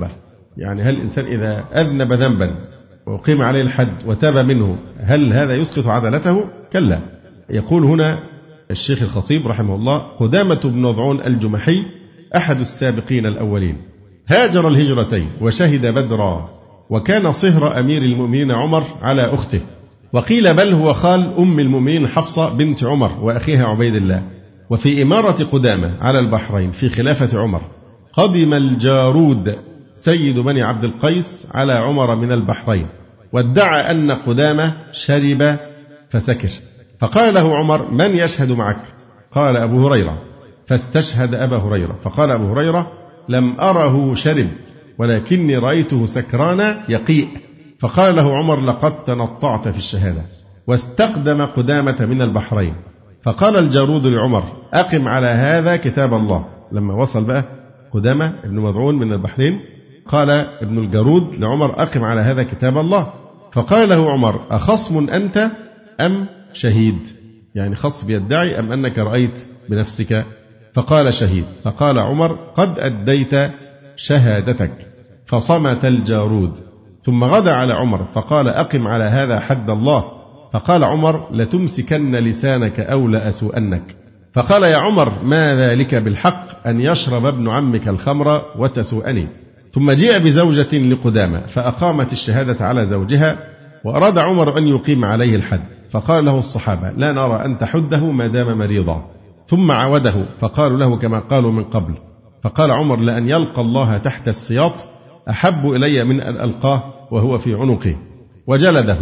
يعني هل الإنسان إذا أذنب ذنبا وأقيم عليه الحد وتاب منه هل هذا يسقط عدالته؟ كلا. يقول هنا الشيخ الخطيب رحمه الله: قدامة بن مضعون الجمحي أحد السابقين الأولين، هاجر الهجرتين وشهد بدرا، وكان صهر أمير المؤمنين عمر على أخته، وقيل بل هو خال أم المؤمنين حفصة بنت عمر وأخيها عبيد الله. وفي إمارة قدامة على البحرين في خلافة عمر قدم الجارود سيد بني عبد القيس على عمر من البحرين، وادعى أن قدامة شرب فسكر، فقال له عمر: من يشهد معك؟ قال: أبو هريرة. فاستشهد أبا هريرة، فقال أبو هريرة: لم أره شرب ولكني رأيته سكرانا يقيء. فقال له عمر: لقد تنطعت في الشهادة. واستقدم قدامة من البحرين، فقال الجارود لعمر: أقم على هذا كتاب الله. لما وصل بقى قدامة ابن مضعون من البحرين قال ابن الجارود لعمر: أقم على هذا كتاب الله. فقال له عمر: أخصم أنت أم شهيد؟ يعني خص بيدعي أم أنك رأيت بنفسك؟ فقال: شهيد. فقال عمر: قد أديت شهادتك. فصمت الجارود، ثم غدا على عمر فقال: أقم على هذا حد الله. فقال عمر: لتمسكن لسانك أو لأسوءنك. فقال: يا عمر ما ذلك بالحق أن يشرب ابن عمك الخمر وتسوءني؟ ثم جيء بزوجة لقدامة فأقامت الشهادة على زوجها، وأراد عمر أن يقيم عليه الحد، فقال له الصحابة: لا نرى أن تحده ما دام مريضا. ثم عاوده فقالوا له كما قالوا من قبل، فقال عمر: لأن يلقى الله تحت السياط أحب إلي من أن ألقاه وهو في عنقه. وجلده،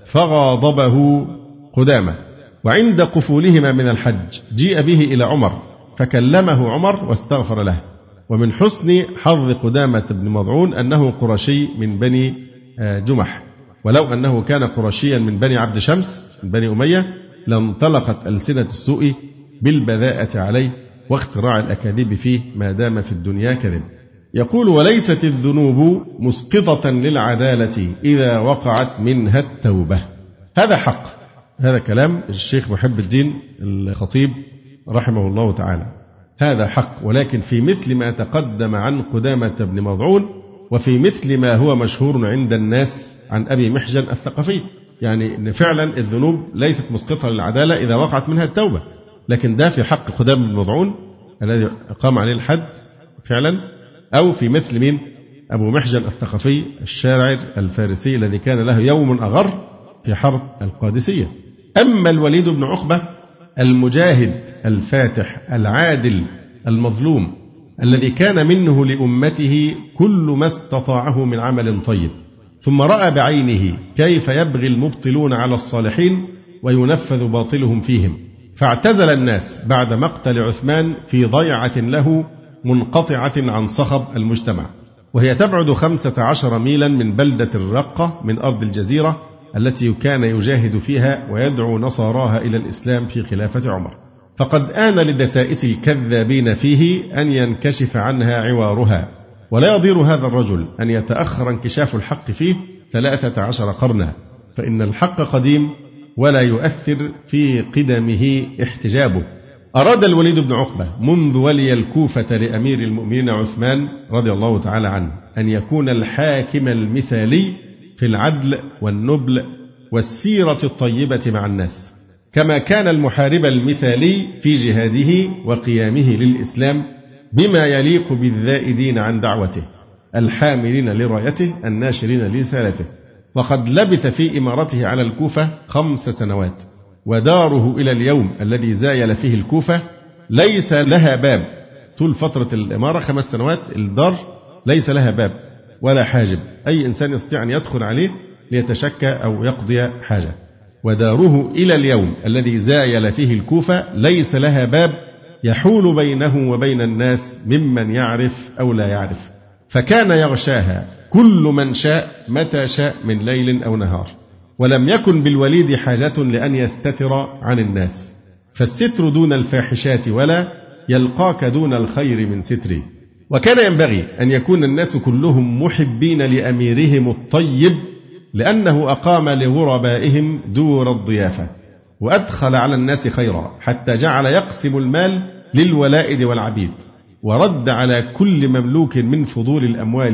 فغاضبه قدامة. وعند قفولهما من الحج جيء به إلى عمر فكلمه عمر واستغفر له. ومن حسن حظ قدامة بن مضعون أنه قرشي من بني جمح، ولو أنه كان قرشيا من بني عبد شمس من بني أمية لانطلقت ألسنة السوء بالبذاءة عليه واختراع الأكاذيب فيه ما دام في الدنيا كذب. يقول: وليست الذنوب مسقطة للعدالة إذا وقعت منها التوبة. هذا حق، هذا كلام الشيخ محب الدين الخطيب رحمه الله تعالى، هذا حق، ولكن في مثل ما تقدم عن قدامة بن مضعون، وفي مثل ما هو مشهور عند الناس عن أبي محجن الثقفي، يعني أن فعلا الذنوب ليست مسقطة للعدالة إذا وقعت منها التوبة، لكن ده في حق قدامة بن مضعون الذي قام عليه الحد فعلا، أو في مثل من أبو محجن الثقفي الشاعر الفارسي الذي كان له يوم أغر في حرب القادسية. أما الوليد بن عقبة المجاهد الفاتح العادل المظلوم الذي كان منه لأمته كل ما استطاعه من عمل طيب، ثم رأى بعينه كيف يبغي المبطلون على الصالحين وينفذ باطلهم فيهم، فاعتزل الناس بعد مقتل عثمان في ضيعة له منقطعة عن صخب المجتمع، وهي تبعد خمسة عشر ميلا من بلدة الرقة من أرض الجزيرة التي كان يجاهد فيها ويدعو نصاراها إلى الإسلام في خلافة عمر. فقد آن لدسائس الكذابين فيه أن ينكشف عنها عوارها، ولا يضير هذا الرجل أن يتأخر انكشاف الحق فيه ثلاثة عشر قرنا، فإن الحق قديم ولا يؤثر في قدمه احتجابه. أراد الوليد بن عقبة منذ ولي الكوفة لأمير المؤمنين عثمان رضي الله تعالى عنه أن يكون الحاكم المثالي في العدل والنبل والسيرة الطيبة مع الناس، كما كان المحارب المثالي في جهاده وقيامه للإسلام بما يليق بالذائدين عن دعوته الحاملين لرايته الناشرين لرسالته. وقد لبث في إمارته على الكوفة خمس سنوات، وداره إلى اليوم الذي زايل فيه الكوفة ليس لها باب. طول فترة الإمارة خمس سنوات الدار ليس لها باب ولا حاجب، أي إنسان يستطيع أن يدخل عليه ليتشكى أو يقضي حاجة. وداره إلى اليوم الذي زايل فيه الكوفة ليس لها باب يحول بينه وبين الناس ممن يعرف أو لا يعرف، فكان يغشاها كل من شاء متى شاء من ليل أو نهار، ولم يكن بالوليد حاجة لأن يستتر عن الناس، فالستر دون الفاحشات ولا يلقاك دون الخير من ستري. وكان ينبغي أن يكون الناس كلهم محبين لأميرهم الطيب، لأنه أقام لغربائهم دور الضيافة وأدخل على الناس خيرا، حتى جعل يقسم المال للولائد والعبيد، ورد على كل مملوك من فضول الأموال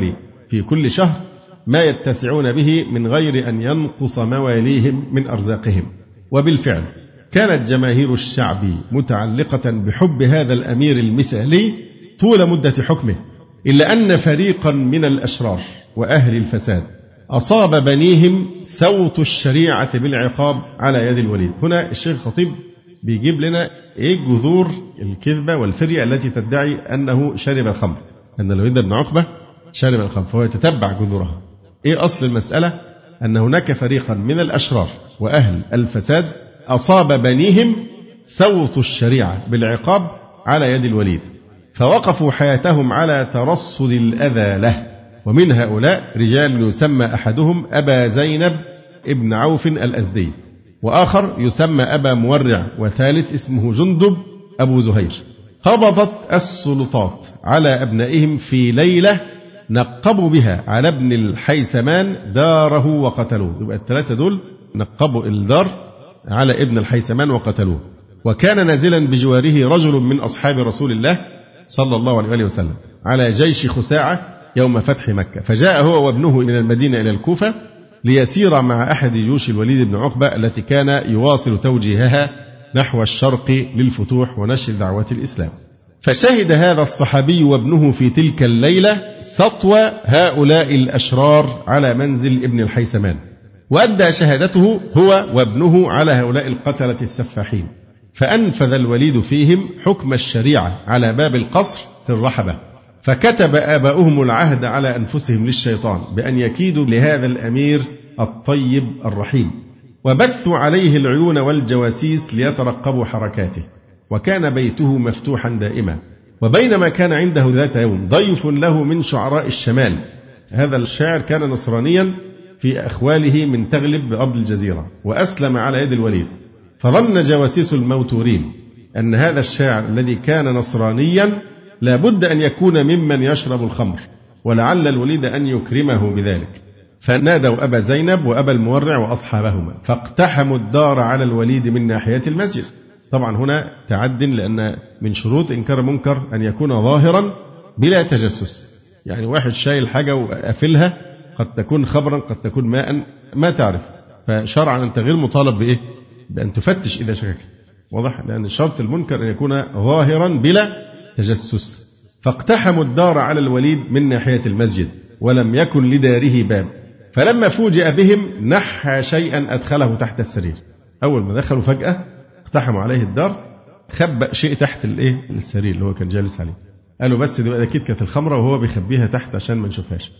في كل شهر ما يتسعون به من غير أن ينقص مواليهم من أرزاقهم. وبالفعل كانت جماهير الشعب متعلقة بحب هذا الأمير المثالي طول مدة حكمه، إلا أن فريقا من الأشرار وأهل الفساد أصاب بنيهم سوط الشريعة بالعقاب على يد الوليد. هنا الشيخ الخطيب بيجيب لنا إيه جذور الكذبة والفرية التي تدعي أنه شرب الخمر، أن الوليد بن عقبة شرب الخمر، فهو يتتبع جذورها. إيه أصل المسألة؟ أن هناك فريقا من الأشرار وأهل الفساد أصاب بنيهم سوط الشريعة بالعقاب على يد الوليد، فوقفوا حياتهم على ترصد الأذى له. ومن هؤلاء رجال يسمى أحدهم أبا زينب ابن عوف الأزدي، وآخر يسمى أبا مورع، وثالث اسمه جندب أبو زهير. قبضت السلطات على أبنائهم في ليلة نقبوا بها على ابن الحيثمان داره وقتلوه. يبقى الثلاثة دول نقبوا الدار على ابن الحيثمان وقتلوه. وكان نازلا بجواره رجل من أصحاب رسول الله صلى الله عليه وسلم على جيش خساعة يوم فتح مكة، فجاء هو وابنه من المدينة إلى الكوفة ليسير مع أحد جيوش الوليد بن عقبة التي كان يواصل توجيهها نحو الشرق للفتوح ونشر دعوة الإسلام. فشهد هذا الصحابي وابنه في تلك الليلة سطو هؤلاء الأشرار على منزل ابن الحيثمان، وأدى شهادته هو وابنه على هؤلاء القتلة السفاحين، فأنفذ الوليد فيهم حكم الشريعة على باب القصر في الرحبة. فكتب آباؤهم العهد على أنفسهم للشيطان بأن يكيدوا لهذا الأمير الطيب الرحيم، وبثوا عليه العيون والجواسيس ليترقبوا حركاته. وكان بيته مفتوحا دائما. وبينما كان عنده ذات يوم ضيف له من شعراء الشمال، هذا الشاعر كان نصرانيا في أخواله من تغلب بأرض الجزيرة، وأسلم على يد الوليد. فظن جواسيس الموتورين أن هذا الشاعر الذي كان نصرانيا لابد أن يكون ممن يشرب الخمر، ولعل الوليد أن يكرمه بذلك. فنادوا أبا زينب وأبا المورع وأصحابهما، فاقتحموا الدار على الوليد من ناحية المسجد. طبعا هنا تعد، لأن من شروط إنكار المنكر أن يكون ظاهرا بلا تجسس. يعني واحد شايل حاجة وقافلها، قد تكون خبرا قد تكون ماء، ما تعرف، فشرعا أنت غير مطالب بإيه؟ بأن تفتش إذا شكك. واضح؟ لأن شرط المنكر أن يكون ظاهرا بلا تجسس. فاقتحموا الدار على الوليد من ناحية المسجد، ولم يكن لداره باب. فلما فوجئ بهم نحى شيئا أدخله تحت السرير. أول ما دخلوا فجأة اقتحموا عليه الدار، خبأ شيء تحت الايه السرير اللي هو كان جالس عليه. قالوا بس دي أكيد كانت الخمرة وهو بيخبيها تحت عشان ما نشوفهاش.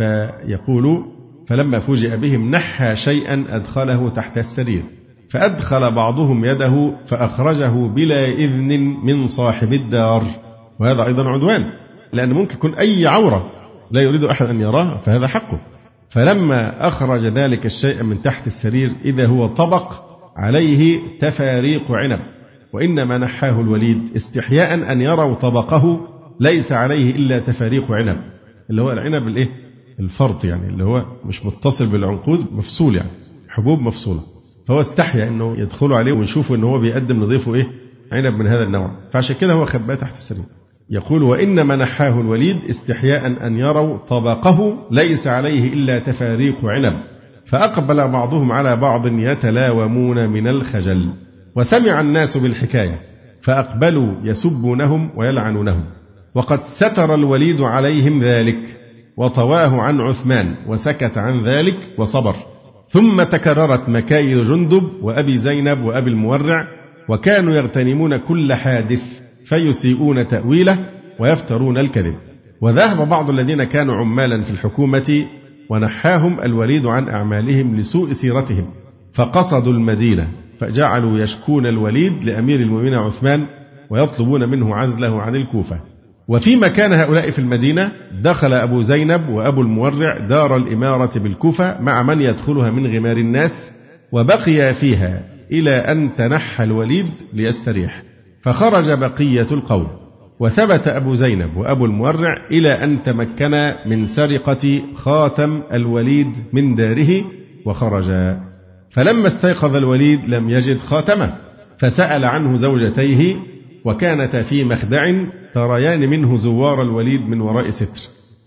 فيقول فلما فوجئ بهم نحى شيئا أدخله تحت السرير، فأدخل بعضهم يده فأخرجه بلا إذن من صاحب الدار. وهذا أيضا عدوان، لأن ممكن يكون أي عورة لا يريد أحد أن يراها، فهذا حقه. فلما أخرج ذلك الشيء من تحت السرير إذا هو طبق عليه تفاريق عنب، وإنما نحاه الوليد استحياء أن يروا طبقه ليس عليه إلا تفاريق عنب، اللي هو العنب الإيه؟ الفرط، يعني اللي هو مش متصل بالعنقود، مفصول، يعني حبوب مفصولة. فهو استحيا أنه يدخلوا عليه ويشوفوا أنه هو بيقدم لضيفه إيه؟ عنب من هذا النوع، فعشان كده هو خباه تحت السرير. يقول وإنما نحاه الوليد استحياء أن يروا طبقه ليس عليه إلا تفاريق عنب. فأقبل بعضهم على بعض يتلاومون من الخجل، وسمع الناس بالحكاية فأقبلوا يسبونهم ويلعنونهم. وقد ستر الوليد عليهم ذلك وطواه عن عثمان، وسكت عن ذلك وصبر. ثم تكررت مكايد جندب وأبي زينب وأبي المورع، وكانوا يغتنمون كل حادث فيسيئون تأويله ويفترون الكذب. وذهب بعض الذين كانوا عمالا في الحكومة ونحاهم الوليد عن أعمالهم لسوء سيرتهم، فقصدوا المدينة، فجعلوا يشكون الوليد لأمير المؤمنين عثمان ويطلبون منه عزله عن الكوفة. وفيما كان هؤلاء في المدينة دخل أبو زينب وأبو المورع دار الإمارة بالكوفة مع من يدخلها من غمار الناس، وبقي فيها إلى أن تنحى الوليد ليستريح، فخرج بقية القوم. وثبت أبو زينب وأبو المورع إلى أن تمكن من سرقة خاتم الوليد من داره وخرجا. فلما استيقظ الوليد لم يجد خاتمه، فسأل عنه زوجتيه، وكانتا في مخدع تريان منه زوار الوليد من وراء ستر.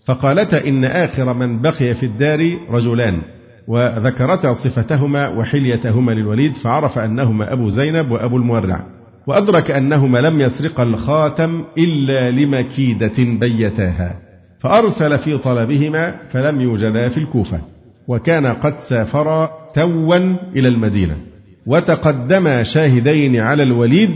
فقالتا إن آخر من بقي في الدار رجلان، وذكرتا صفتهما وحليتهما للوليد، فعرف أنهما أبو زينب وأبو المورع، وأدرك أنهما لم يسرقا الخاتم إلا لمكيدة بيتاها، فأرسل في طلبهما فلم يوجدا في الكوفة، وكان قد سافرا توا إلى المدينة، وتقدما شاهدين على الوليد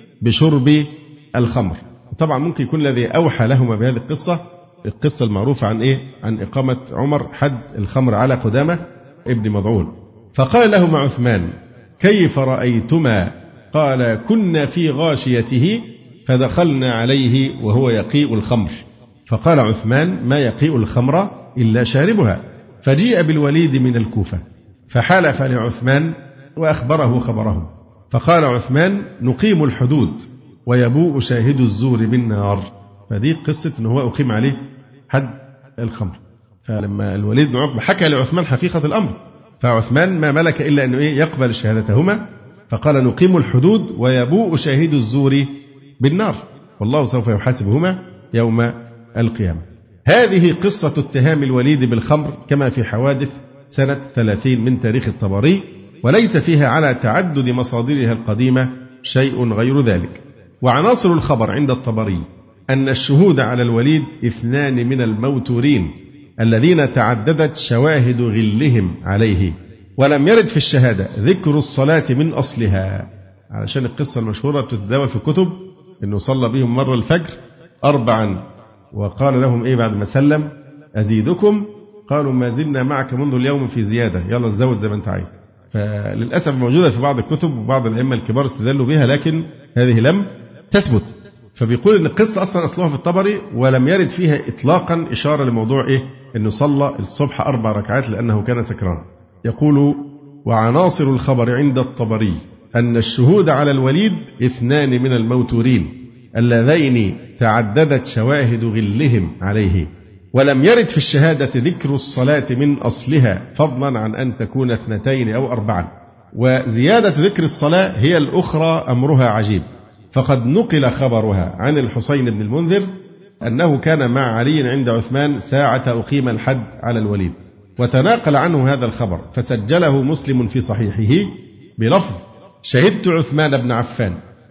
بشرب الخمر. طبعا ممكن يكون الذي أوحى لهما بهذه القصة القصة المعروفة عن إيه؟ عن إقامة عمر حد الخمر على قدامة ابن مضعون. فقال لهما عثمان: كيف رأيتما؟ قال: كنا في غاشيته فدخلنا عليه وهو يقيء الخمر. فقال عثمان: ما يقيء الخمر إلا شاربها. فجيء بالوليد من الكوفة فحلف لعثمان وأخبره خبرهم. فقال عثمان: نقيم الحدود ويبوء شاهد الزور بالنار. فدي قصة أنه هو أقيم عليه حد الخمر. فلما الوليد بن عقبة حكى لعثمان حقيقة الأمر، فعثمان ما ملك إلا أنه إيه يقبل شهادتهما، فقال: نقيم الحدود ويبوء شاهد الزور بالنار، والله سوف يحاسبهما يوم القيامة. هذه قصة اتهام الوليد بالخمر كما في حوادث سنة ثلاثين من تاريخ الطبري، وليس فيها على تعدد مصادرها القديمة شيء غير ذلك. وعناصر الخبر عند الطبري أن الشهود على الوليد اثنان من الموتورين الذين تعددت شواهد غلهم عليه، ولم يرد في الشهادة ذكر الصلاة من أصلها، علشان القصة المشهورة بتتداول في الكتب أنه صلى بهم مرة الفجر أربعا وقال لهم إيه بعد ما سلم: أزيدكم؟ قالوا: ما زلنا معك منذ اليوم في زيادة، يلا نزود زي ما أنت عايز. فللأسف موجودة في بعض الكتب وبعض الأئمة الكبار استدلوا بها، لكن هذه لم تثبت. فبيقول أن القصة أصلا أصلها في الطبري ولم يرد فيها إطلاقا إشارة لموضوع إيه أنه صلى الصبح أربع ركعات لأنه كان سكران. يقول: وعناصر الخبر عند الطبري أن الشهود على الوليد اثنان من الموتورين اللذين تعددت شواهد غلهم عليه، ولم يرد في الشهادة ذكر الصلاة من أصلها فضلا عن أن تكون اثنتين أو أربعا. وزيادة ذكر الصلاة هي الأخرى أمرها عجيب، فقد نقل خبرها عن الحسين بن المنذر أنه كان مع علي عند عثمان ساعة أقيم الحد على الوليد، وتناقل عنه هذا الخبر فسجله مسلم في صحيحه بلفظ: شهدت عثمان بن عفان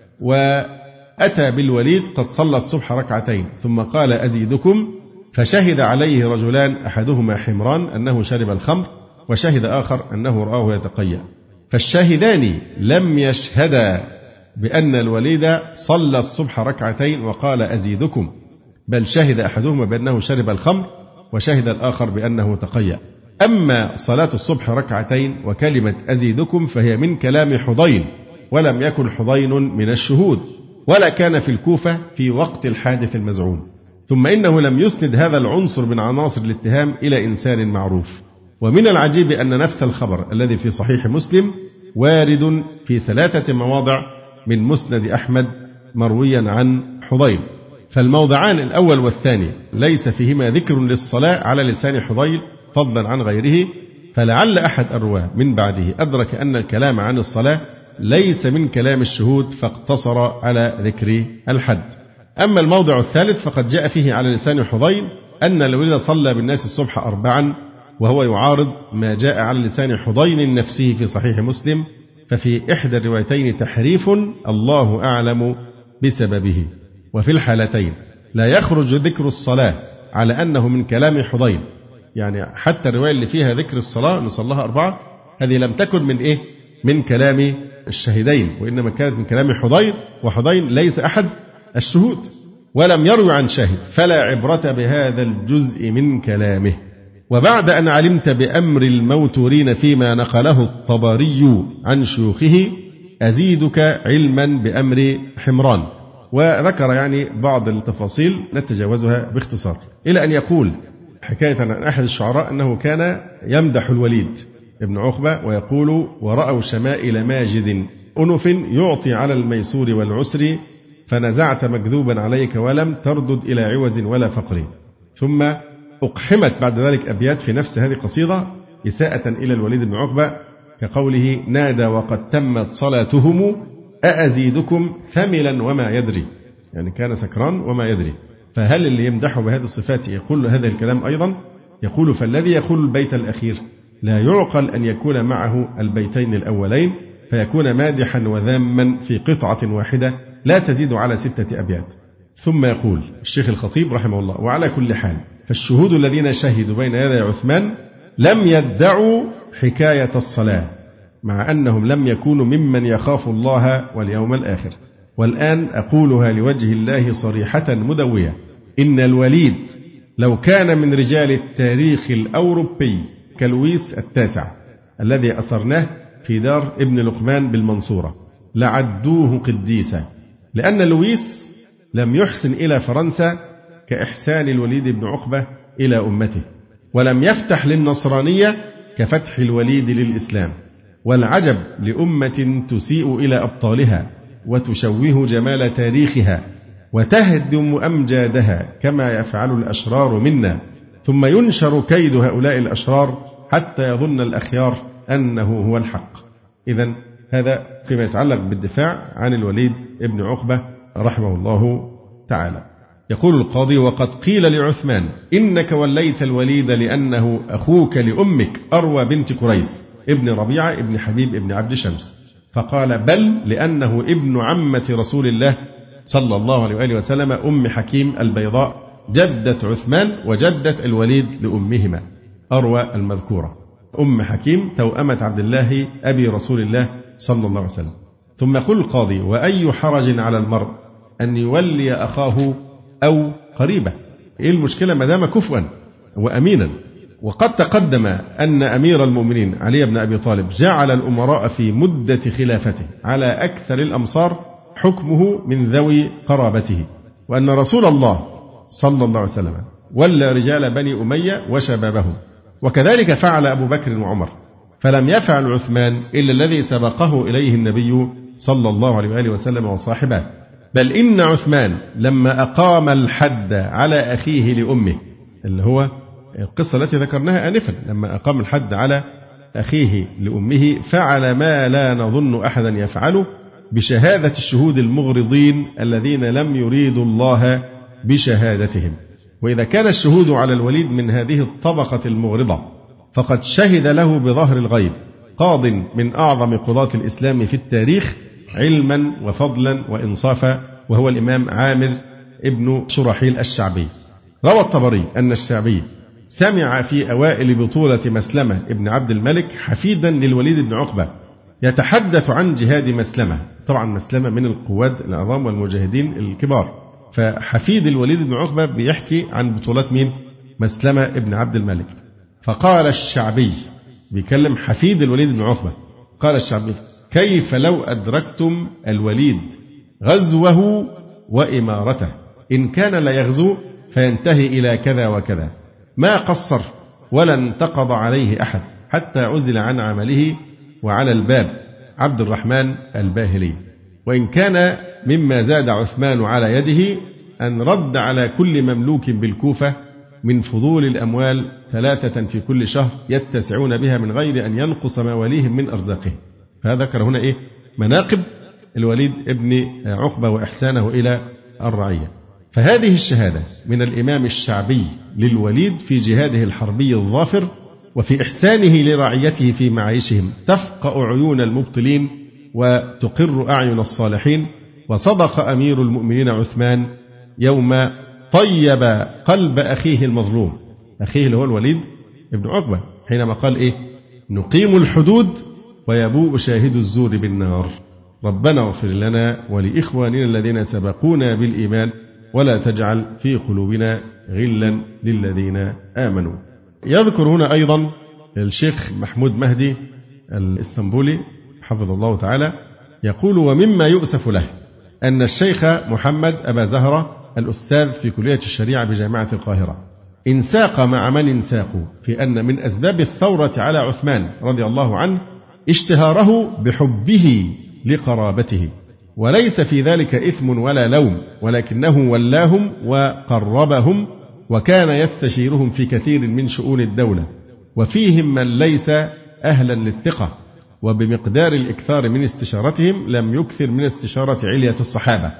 وأتى بالوليد قد صلى الصبح ركعتين ثم قال: أزيدكم؟ فشهد عليه رجلان أحدهما حمران أنه شرب الخمر، وشهد آخر أنه رآه يتقيأ. فالشاهدان لم يشهدا بأن الوليد صلى الصبح ركعتين وقال: أزيدكم، بل شهد أحدهما بأنه شرب الخمر وشهد الآخر بأنه تقيأ. أما صلاة الصبح ركعتين وكلمة أزيدكم فهي من كلام حضين، ولم يكن حضين من الشهود، ولا كان في الكوفة في وقت الحادث المزعوم. ثم إنه لم يسند هذا العنصر من عناصر الاتهام إلى إنسان معروف. ومن العجيب أن نفس الخبر الذي في صحيح مسلم وارد في ثلاثة مواضع من مسند أحمد مرويا عن حضين، فالموضعان الأول والثاني ليس فيهما ذكر للصلاة على لسان حضين فضلا عن غيره، فلعل أحد الرواة من بعده أدرك أن الكلام عن الصلاة ليس من كلام الشهود فاقتصر على ذكر الحد. أما الموضع الثالث فقد جاء فيه على لسان حضين أن الوليد صلى بالناس الصبح أربعا، وهو يعارض ما جاء على لسان حضين نفسه في صحيح مسلم، ففي إحدى الروايتين تحريف الله أعلم بسببه. وفي الحالتين لا يخرج ذكر الصلاة على أنه من كلام حضين، يعني حتى الرواية اللي فيها ذكر الصلاة نصلها أربعة هذه لم تكن من إيه؟ من كلام الشهيدين، وإنما كانت من كلام حضين، وحضين ليس أحد الشهود ولم يروي عن شاهد، فلا عبرة بهذا الجزء من كلامه. وبعد أن علمت بأمر الموتورين فيما نقله الطبري عن شيوخه أزيدك علما بأمر حمران. وذكر يعني بعض التفاصيل نتجاوزها باختصار، إلى أن يقول حكاية عن أحد الشعراء أنه كان يمدح الوليد ابن عقبة ويقول: ورأوا شمائل ماجد أنف يعطي على الميسور والعسر، فنزعت مكذوبا عليك ولم تردد إلى عوز ولا فقر. ثم أقحمت بعد ذلك أبيات في نفس هذه القصيدة إساءة إلى الوليد بن عقبة كقوله: نادى وقد تمت صلاتهم أأزيدكم ثملا وما يدري، يعني كان سكران وما يدري. فهل اللي يمدحه بهذه الصفات يقول هذا الكلام أيضا؟ يقول فالذي يقول البيت الأخير لا يعقل أن يكون معه البيتين الأولين فيكون مادحا وذاما في قطعة واحدة لا تزيد على ستة أبيات. ثم يقول الشيخ الخطيب رحمه الله: وعلى كل حال فالشهود الذين شهدوا بين يدي عثمان لم يدعوا حكاية الصلاة، مع أنهم لم يكونوا ممن يخاف الله واليوم الآخر. والآن أقولها لوجه الله صريحة مدوية: إن الوليد لو كان من رجال التاريخ الأوروبي كلويس التاسع الذي أسرناه في دار ابن لقمان بالمنصورة لعدوه قديسا، لأن لويس لم يحسن إلى فرنسا كإحسان الوليد بن عقبة إلى أمته، ولم يفتح للنصرانية كفتح الوليد للإسلام. والعجب لأمة تسيء إلى أبطالها وتشوه جمال تاريخها وتهدم أمجادها كما يفعل الأشرار منا، ثم ينشر كيد هؤلاء الأشرار حتى يظن الأخيار أنه هو الحق. إذن هذا فيما يتعلق بالدفاع عن الوليد بن عقبة رحمه الله تعالى. يقول القاضي: وقد قيل لعثمان إنك وليت الوليد لأنه أخوك لأمك أروى بنت قريس ابن ربيعة ابن حبيب ابن عبد شمس، فقال: بل لأنه ابن عمة رسول الله صلى الله عليه وآله وسلم أم حكيم البيضاء جدة عثمان وجدة الوليد لأمهما أروى المذكورة، أم حكيم توأمة عبد الله أبي رسول الله صلى الله عليه وسلم. ثم يقول القاضي: وأي حرج على المرء أن يولي أخاه أو قريبه؟ إيه المشكلة ما دام كفوا وأمينا؟ وقد تقدم أن أمير المؤمنين علي بن أبي طالب جعل الأمراء في مدة خلافته على أكثر الأمصار حكمه من ذوي قرابته، وأن رسول الله صلى الله عليه وسلم ولى رجال بني أمية وشبابهم، وكذلك فعل أبو بكر وعمر، فلم يفعل عثمان إلا الذي سبقه إليه النبي صلى الله عليه وآله وسلم وصاحبه. بل إن عثمان لما أقام الحد على أخيه لأمه، اللي هو القصة التي ذكرناها آنفا، لما أقام الحد على أخيه لأمه فعل ما لا نظن أحدا يفعله بشهادة الشهود المغرضين الذين لم يريدوا الله بشهادتهم. وإذا كان الشهود على الوليد من هذه الطبقة المغرضة فقد شهد له بظهر الغيب قاض من أعظم قضاة الإسلام في التاريخ علما وفضلا وإنصافا، وهو الإمام عامر ابن شرحيل الشعبي. روى الطبري أن الشعبي سمع في أوائل بطولة مسلمة ابن عبد الملك حفيدا للوليد بن عقبة يتحدث عن جهاد مسلمة. طبعا مسلمة من القواد العظام والمجاهدين الكبار، فحفيد الوليد بن عقبة بيحكي عن بطولات مين؟ مسلمة ابن عبد الملك. فقال الشعبي، بيكلم حفيد الوليد بن عقبة، قال الشعبي: كيف لو أدركتم الوليد غزوه وإمارته، إن كان لا يغزو فينتهي إلى كذا وكذا، ما قصر ولا انتقض عليه أحد حتى عزل عن عمله وعلى الباب عبد الرحمن الباهلي. وإن كان مما زاد عثمان على يده أن رد على كل مملوك بالكوفة من فضول الأموال ثلاثة في كل شهر يتسعون بها من غير أن ينقص مواليهم من أرزاقه. فذكر هنا إيه؟ مناقب الوليد ابن عقبة وإحسانه إلى الرعية. فهذه الشهادة من الإمام الشعبي للوليد في جهاده الحربي الظافر وفي إحسانه لرعيته في معايشهم تفقأ عيون المبطلين وتقر أعين الصالحين. وصدق أمير المؤمنين عثمان يوم طيب قلب أخيه المظلوم، أخيه اللي هو الوليد ابن عقبة، حينما قال إيه؟ نقيم الحدود ويبوء شاهد الزور بالنار، ربنا اغفر لنا ولإخواننا الذين سبقونا بالإيمان ولا تجعل في قلوبنا غلا للذين آمنوا. يذكر هنا أيضا الشيخ محمود مهدي الإسطنبولي حفظه الله تعالى يقول: ومما يؤسف له أن الشيخ محمد أبا زهرة الأستاذ في كلية الشريعة بجامعة القاهرة انساق مع من انساقوا في أن من أسباب الثورة على عثمان رضي الله عنه اشتهاره بحبه لقرابته، وليس في ذلك إثم ولا لوم، ولكنه ولاهم وقربهم وكان يستشيرهم في كثير من شؤون الدولة، وفيهم من ليس أهلا للثقة، وبمقدار الإكثار من استشارتهم لم يكثر من استشارة علية الصحابة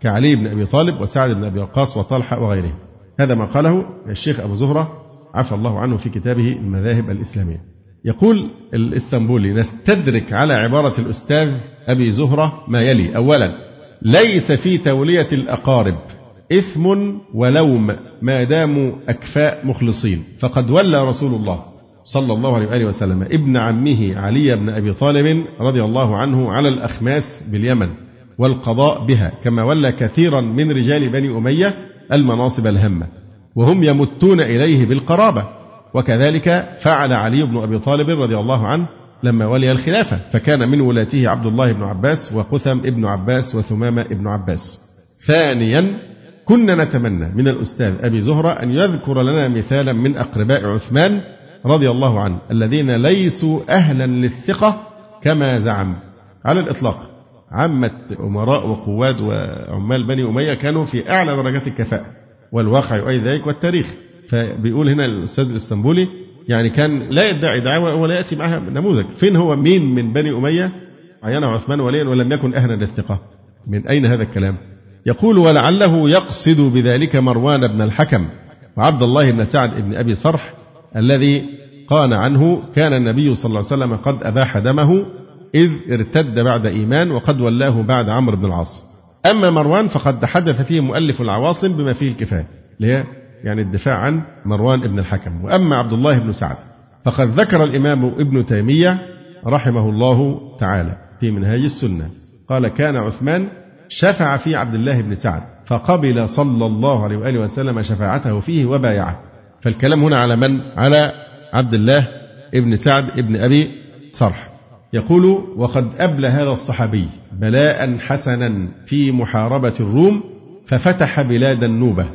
كعلي بن أبي طالب وسعد بن أبي وقاص وطلحة وغيرهم. هذا ما قاله الشيخ أبو زهرة عفى الله عنه في كتابه المذاهب الإسلامية. يقول الإسطنبولي: نستدرك على عبارة الأستاذ أبي زهرة ما يلي: أولا، ليس في تولية الأقارب إثم ولوم ما داموا أكفاء مخلصين، فقد ولى رسول الله صلى الله عليه وآله وسلم ابن عمه علي بن أبي طالب رضي الله عنه على الأخماس باليمن والقضاء بها، كما ولى كثيرا من رجال بني أمية المناصب الهامة وهم يمتون إليه بالقرابة. وكذلك فعل علي بن أبي طالب رضي الله عنه لما ولي الخلافة، فكان من ولاته عبد الله بن عباس وقثم ابن عباس وثمامة ابن عباس. ثانيا، كنا نتمنى من الأستاذ أبي زهرة أن يذكر لنا مثالا من أقرباء عثمان رضي الله عنه الذين ليسوا أهلا للثقة كما زعم. على الإطلاق عامة أمراء وقواد وعمال بني أمية كانوا في أعلى درجات الكفاءة، والواقع يؤيد ذلك والتاريخ. فبيقول هنا الأستاذ الإسطنبولي يعني كان لا يدعي دعوة ولا يأتي معها نموذج. فين هو مين من بني أمية عينه عثمان وليا ولم يكن أهلا للثقة؟ من أين هذا الكلام؟ يقول: ولعله يقصد بذلك مروان بن الحكم وعبد الله بن سعد بن أبي صرح الذي قال عنه: كان النبي صلى الله عليه وسلم قد أباح دمه إذ ارتد بعد إيمان وقد ولاه بعد عمرو بن العاص. أما مروان فقد تحدث فيه مؤلف العواصم بما فيه الكفاية، اللي هي يعني الدفاع عن مروان بن الحكم. وأما عبد الله بن سعد فقد ذكر الإمام ابن تيمية رحمه الله تعالى في منهاج السنة قال: كان عثمان شفع في عبد الله بن سعد فقبل صلى الله عليه وآله وسلم شفاعته فيه وبايعه. فالكلام هنا على من؟ على عبد الله ابن سعد ابن أبي صرح. يقول: وقد أبلى هذا الصحابي بلاء حسنا في محاربة الروم ففتح بلاد النوبة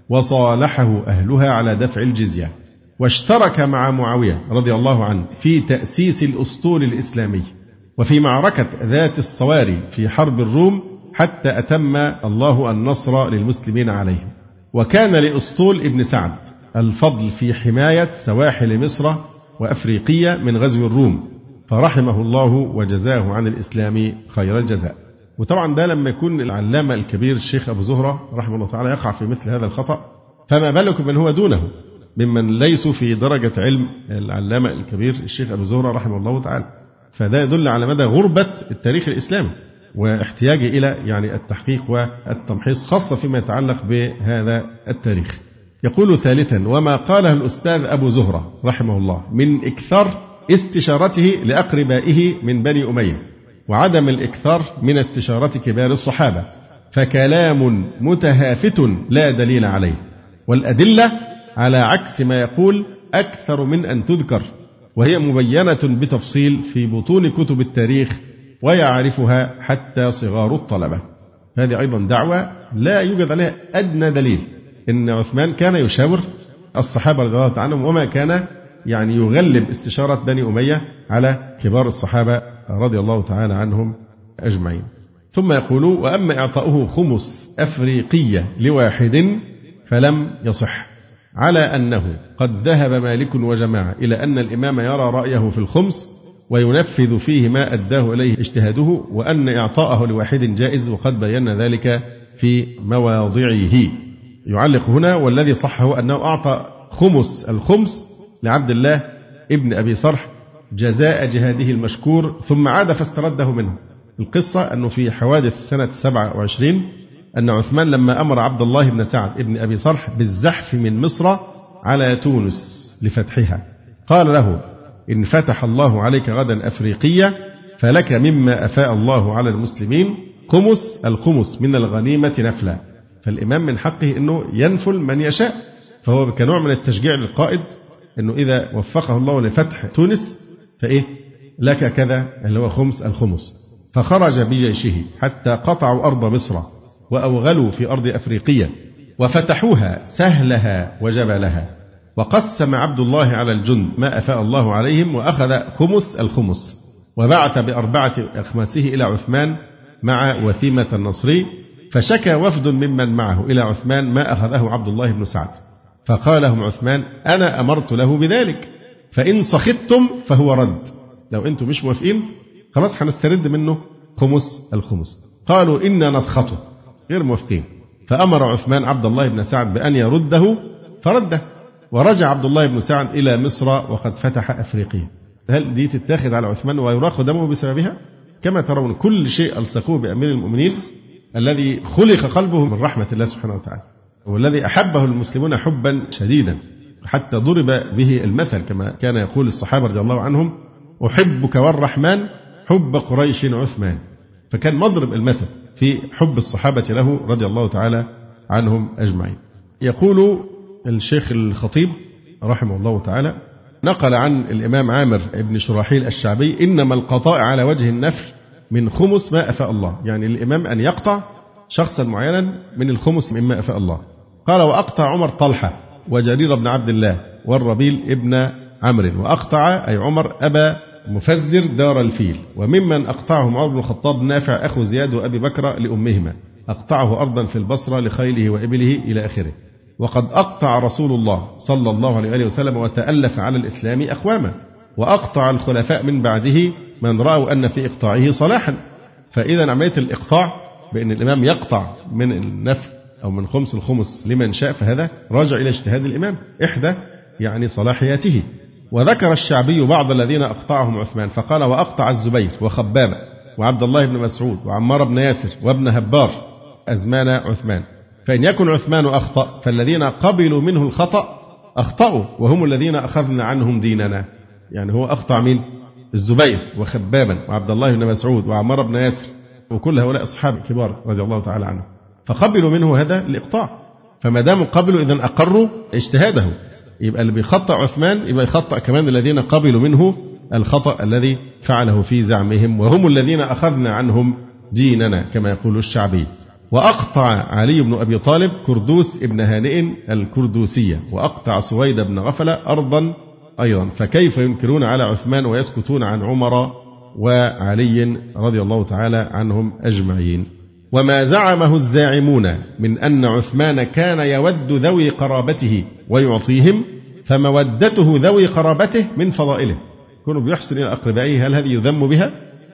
وصالحه أهلها على دفع الجزية، واشترك مع معاوية رضي الله عنه في تأسيس الأسطول الإسلامي وفي معركة ذات الصواري في حرب الروم حتى أتم الله النصر للمسلمين عليهم. وكان لأسطول ابن سعد الفضل في حماية سواحل مصر وأفريقيا من غزو الروم، فرحمه الله وجزاه عن الإسلام خير الجزاء. وطبعا ده لما يكون العلامة الكبير الشيخ أبو زهرة رحمه الله تعالى يقع في مثل هذا الخطأ، فما بالك من هو دونه ممن ليسوا في درجة علم العلامة الكبير الشيخ أبو زهرة رحمه الله تعالى. فده يدل على مدى غربة التاريخ الإسلامي واحتياجه إلى يعني التحقيق والتمحيص خاصة فيما يتعلق بهذا التاريخ. يقول: ثالثا، وما قاله الأستاذ أبو زهرة رحمه الله من إكثار استشارته لأقربائه من بني أمية وعدم الإكثار من استشارة كبار الصحابة، فكلام متهافت لا دليل عليه، والأدلة على عكس ما يقول أكثر من أن تذكر، وهي مبينة بتفصيل في بطون كتب التاريخ ويعرفها حتى صغار الطلبة. هذه أيضا دعوة لا يوجد عليها أدنى دليل إن عثمان كان يشاور الصحابة رضي الله تعالى عنهم، وما كان يعني يغلب استشارة بني أمية على كبار الصحابة رضي الله تعالى عنهم أجمعين. ثم يقول: وأما إعطاؤه خمس أفريقية لواحد فلم يصح، على أنه قد ذهب مالك وجماعة إلى أن الإمام يرى رأيه في الخمس وينفذ فيه ما أداه إليه اجتهاده، وأن إعطاءه لواحد جائز، وقد بينا ذلك في مواضعه. يعلق هنا: والذي صحه أنه أعطى خمس الخمس لعبد الله ابن أبي صرح جزاء جهاده المشكور ثم عاد فاسترده منه. القصة أنه في حوادث سنة سبعة وعشرين أن عثمان لما أمر عبد الله بن سعد ابن أبي صرح بالزحف من مصر على تونس لفتحها، قال له: إن فتح الله عليك غدا أفريقية فلك مما أفاء الله على المسلمين خمس الخمس من الغنيمة نفلا. فالإمام من حقه أنه ينفل من يشاء، فهو كنوع من التشجيع للقائد أنه إذا وفقه الله لفتح تونس فإيه لك كذا اللي هو خمس الخمس. فخرج بجيشه حتى قطعوا أرض مصر وأوغلوا في أرض أفريقية وفتحوها سهلها وجبلها، وقسم عبد الله على الجند ما أفاء الله عليهم وأخذ خمس الخمس، وبعث بأربعة أخماسه إلى عثمان مع وثيمة النصري، فشكى وفد ممن معه إلى عثمان ما أخذه عبد الله بن سعد، فقال لهم عثمان: أنا أمرت له بذلك، فإن سخطتم فهو رد، لو أنتم مش موافقين خلاص هنسترد منه خمس الخمس. قالوا: إنا نسخطه، غير موافقين. فأمر عثمان عبد الله بن سعد بأن يرده فرده، ورجع عبد الله بن سعد إلى مصر وقد فتح أفريقيا. هل دي تتاخذ على عثمان ويراق دمه بسببها؟ كما ترون كل شيء ألصقوه بأمير المؤمنين الذي خلق قلبه من رحمة الله سبحانه وتعالى، والذي أحبه المسلمون حبا شديدا، حتى ضرب به المثل كما كان يقول الصحابة رضي الله عنهم: أحبك والرحمن حب قريش عثمان. فكان مضرب المثل في حب الصحابة له رضي الله تعالى عنهم أجمعين. يقول الشيخ الخطيب رحمه الله تعالى، نقل عن الإمام عامر بن شراحيل الشعبي: إنما القضاء على وجه النفل من خمس ما أفاء الله، يعني الإمام أن يقطع شخصا معينا من الخمس مما أفاء الله. قال: وأقطع عمر طلحة وجرير بن عبد الله والربيل ابن عمرو، وأقطع أي عمر أبا مفزر دار الفيل، وممن أقطعهم عمر بن الخطاب نافع أخو زياد وأبي بكر لأمهما، أقطعه أرضا في البصرة لخيله وإبله إلى آخره. وقد أقطع رسول الله صلى الله عليه وسلم وتألف على الإسلام أقواما، وأقطع الخلفاء من بعده من رأوا أن في إقطاعه صلاحا. فإذا عملية الإقطاع بأن الإمام يقطع من النفل أو من خمس الخمس لمن شاء، فهذا راجع إلى اجتهاد الإمام إحدى يعني صلاحياته. وذكر الشعبي بعض الذين أقطعهم عثمان فقال: وأقطع الزبير وخباب وعبد الله بن مسعود وعمار بن ياسر وابن هبار أزمان عثمان. فإن يكن عثمان أخطأ فالذين قبلوا منه الخطأ أخطأوا وهم الذين أخذنا عنهم ديننا. يعني هو أقطع من الزبير وخبابا وعبد الله بن مسعود وعمار بن ياسر، وكل هؤلاء أصحاب كبار رضي الله تعالى عنهم، فقبلوا منه هذا الإقطاع. فما دام قبلوا إذن أقروا اجتهاده، يبقى اللي بيخطأ عثمان يبقى يخطأ كمان الذين قبلوا منه الخطأ الذي فعله في زعمهم، وهم الذين أخذنا عنهم ديننا كما يقول الشعبي. وأقطع علي بن أبي طالب كردوس ابن هانئ الكردوسية، وأقطع سويد بن غفلة أرضا أيضا. فكيف ينكرون على عثمان ويسكتون عن عمر وعلي رضي الله تعالى عنهم أجمعين؟ وما زعمه الزاعمون من أن عثمان كان يود ذوي قرابته ويعطيهم، فمودته ذوي قرابته من فضائله، كونه بيحسن إلى أقربائه، هل هذه يذم بها؟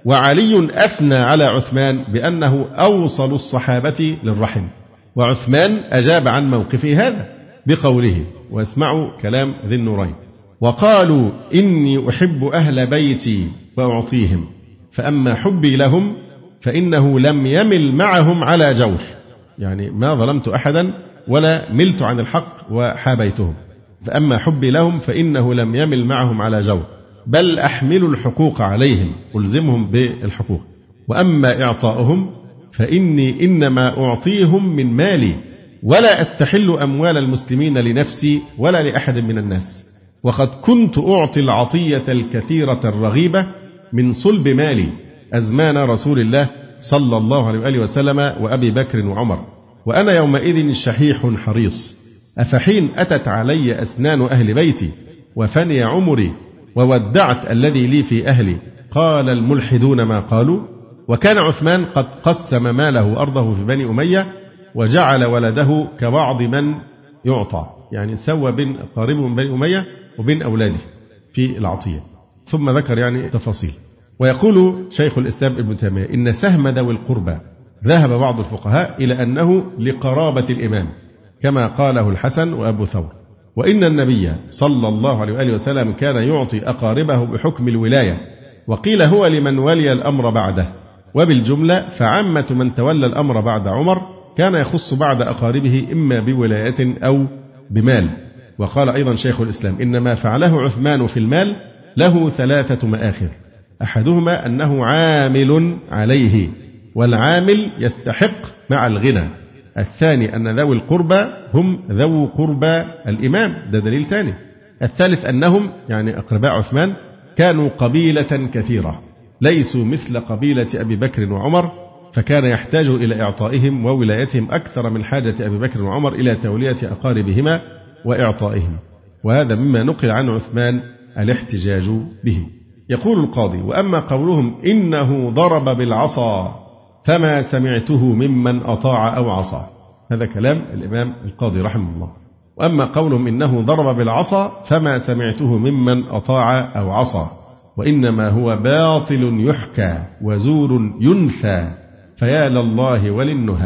وعلي أثنى على عثمان بأنه أوصل الصحابة للرحم، وعثمان أجاب عن موقفه هذا بقوله، واسمعوا كلام ذي النورين: وقالوا إني أحب أهل بيتي وأعطيهم، فأما حبي لهم فإنه لم يمل معهم على جور، يعني ما ظلمت أحدا ولا ملت عن الحق وحابيتهم. فأما حبي لهم فإنه لم يمل معهم على جور، بل أحمل الحقوق عليهم، ألزمهم بالحقوق. وأما إعطاؤهم فإني إنما أعطيهم من مالي، ولا أستحل أموال المسلمين لنفسي ولا لأحد من الناس. وقد كنت أعطي العطية الكثيرة الرغيبة من صلب مالي أزمان رسول الله صلى الله عليه وآله وسلم وأبي بكر وعمر، وأنا يومئذ شحيح حريص. أفحين أتت علي أسنان أهل بيتي وفني عمري وودعت الذي لي في أهلي قال الملحدون ما قالوا. وكان عثمان قد قسم ماله وأرضه في بني أمية، وجعل ولده كبعض من يعطى، يعني سوى بين قاربه من بني أمية وبين أولاده في العطية. ثم ذكر يعني تفاصيل. ويقول شيخ الإسلام ابن تيمية: إن سهم ذوي القربى ذهب بعض الفقهاء إلى أنه لقرابة الإمام كما قاله الحسن وأبو ثور، وإن النبي صلى الله عليه وآله وسلم كان يعطي أقاربه بحكم الولاية، وقيل هو لمن ولي الأمر بعده. وبالجملة فعامة من تولى الأمر بعد عمر كان يخص بعد أقاربه إما بولاية أو بمال. وقال أيضا شيخ الإسلام: إن ما فعله عثمان في المال له ثلاثة مآخر، أحدهما أنه عامل عليه، والعامل يستحق مع الغنى. الثاني أن ذوي القربى هم ذو قربى الإمام، ده دليل ثاني. الثالث أنهم يعني أقرباء عثمان كانوا قبيلة كثيرة، ليسوا مثل قبيلة أبي بكر وعمر، فكان يحتاج إلى إعطائهم وولايتهم أكثر من حاجة أبي بكر وعمر إلى تولية أقاربهما وإعطائهم. وهذا مما نقل عن عثمان الاحتجاج به. يقول القاضي: وأما قولهم إنه ضرب بالعصا فما سمعته ممن أطاع أو عصى، هذا كلام الإمام القاضي رحمه الله. وأما قولهم إنه ضرب بالعصا فما سمعته ممن أطاع أو عصى، وإنما هو باطل يحكى وزور ينثى، فيا لله وللنهى.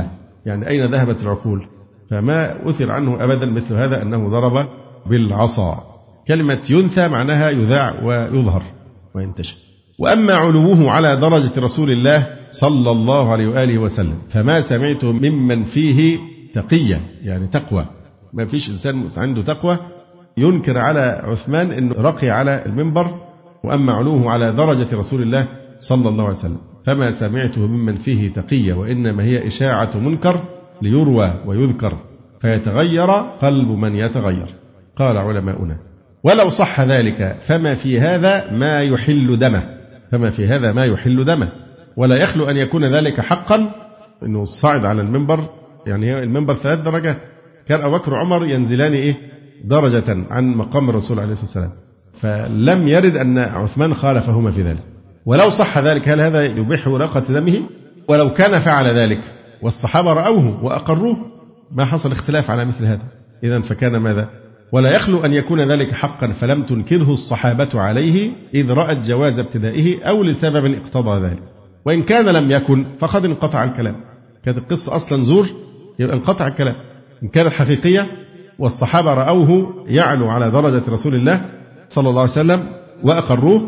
يعني أين ذهبت العقول؟ فما أثر عنه أبدا مثل هذا أنه ضرب بالعصا. كلمة ينثى معناها يذاع ويظهر وينتشر. وأما علوه على درجة رسول الله صلى الله عليه وآله وسلم فما سمعت ممن فيه تقية، يعني تقوى، ما فيش إنسان عنده تقوى ينكر على عثمان أنه رقي على المنبر. وأما علوه على درجة رسول الله صلى الله عليه وسلم فما سمعته ممن فيه تقية، وإنما هي إشاعة منكر ليروى ويذكر فيتغير قلب من يتغير. قال علماؤنا: ولو صح ذلك فما في هذا ما يحل دمه، فما في هذا ما يحل دمه، ولا يخلو أن يكون ذلك حقا. إنه صعد على المنبر، يعني المنبر ثلاث درجات، كان أبو بكر وعمر ينزلان إيه درجة عن مقام الرسول عليه الصلاة والسلام، فلم يرد أن عثمان خالفهما في ذلك. ولو صح ذلك هل هذا يبيح وراقة دمه؟ ولو كان فعل ذلك والصحابة رأوه وأقروه ما حصل اختلاف على مثل هذا. إذن فكان ماذا؟ ولا يخلو أن يكون ذلك حقا فلم تنكره الصحابة عليه إذ رأت جواز ابتدائه أو لسبب اقتضى ذلك. وإن كان لم يكن فقد انقطع الكلام. كانت القصة أصلا زور يبقى انقطع الكلام. إن كانت حقيقية والصحابة رأوه يعلو على درجة رسول الله صلى الله عليه وسلم وأقروه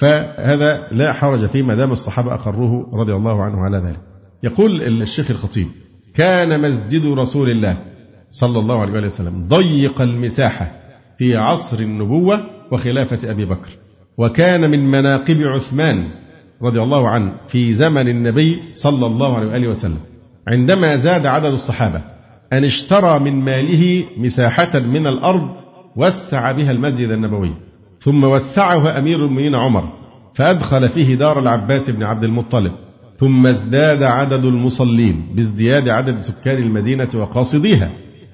فهذا لا حرج فيه ما دام الصحابة أقروه رضي الله عنه على ذلك. يقول الشيخ الخطيب: كان مسجد رسول الله صلى الله عليه وسلم ضيق المساحة في عصر النبوة وخلافة أبي بكر، وكان من مناقب عثمان رضي الله عنه في زمن النبي صلى الله عليه وسلم عندما زاد عدد الصحابة أن اشترى من ماله مساحة من الأرض وسع بها المسجد النبوي، ثم وسعه أمير المؤمنين عمر فأدخل فيه دار العباس بن عبد المطلب، ثم ازداد عدد المصلين بازدياد عدد سكان المدينة وقاصديها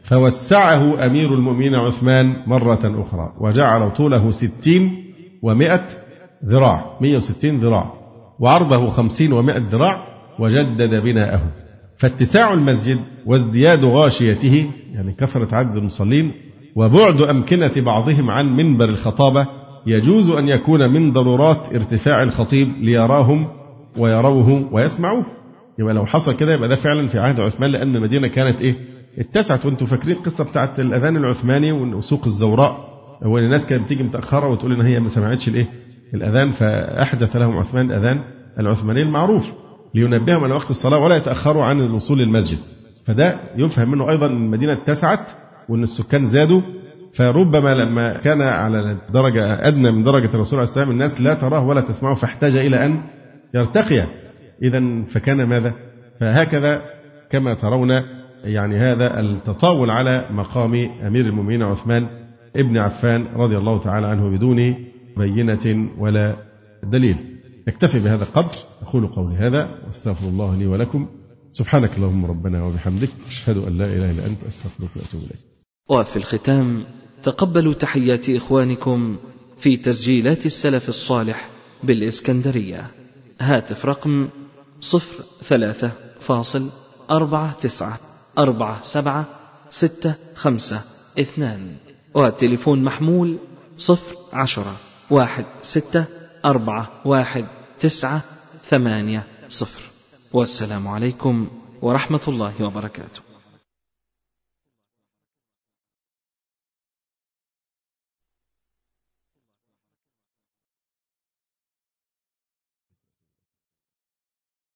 فوسعه أمير المؤمنين عثمان مرة أخرى وجعل طوله ستين ومائة ذراع، مئة وستين ذراع، وعرضه خمسين ومائة ذراع، وجدد بناءه. فاتساع المسجد وازدياد غاشيته، يعني كثرة عدد المصلين، وبعد أمكنة بعضهم عن منبر الخطابة يجوز أن يكون من ضرورات ارتفاع الخطيب ليراهم ويروه ويسمعوه. يبقى لو حصل كده يبقى ده فعلا في عهد عثمان، لأن المدينة كانت إيه اتسعت. وانتم فاكرين القصة بتاعت الأذان العثماني وسوق الزوراء، هو الناس كانت بتيجي متأخرة وتقول إن هي ما سمعتش الإيه الأذان، فأحدث لهم عثمان الأذان العثماني المعروف لينبههم على وقت الصلاة ولا يتأخروا عن الوصول للمسجد. فده يفهم منه أيضا أن المدينة اتسعت وأن السكان زادوا، فربما لما كان على درجة أدنى من درجة الرسول عليه السلام الناس لا تراه ولا تسمعه فاحتاج إلى أن يرتقي. إذن فكان ماذا؟ فهكذا كما ترون يعني هذا التطاول على مقام أمير المؤمنين عثمان ابن عفان رضي الله تعالى عنه بدون بينة ولا دليل. نكتفي بهذا القدر. أقول قولي هذا واستغفر الله لي ولكم. سبحانك اللهم ربنا وبحمدك، أشهد أن لا إله إلا أنت، أستغفرك وأتوب إليك. وفي الختام تقبلوا تحيات إخوانكم في تسجيلات السلف الصالح بالإسكندرية. هاتف رقم صفر ثلاثة فاصل أربعة تسعة أربعة سبعة ستة خمسة اثنان، والتليفون محمول صفر عشرة واحد ستة أربعة واحد تسعة ثمانية صفر. والسلام عليكم ورحمة الله وبركاته.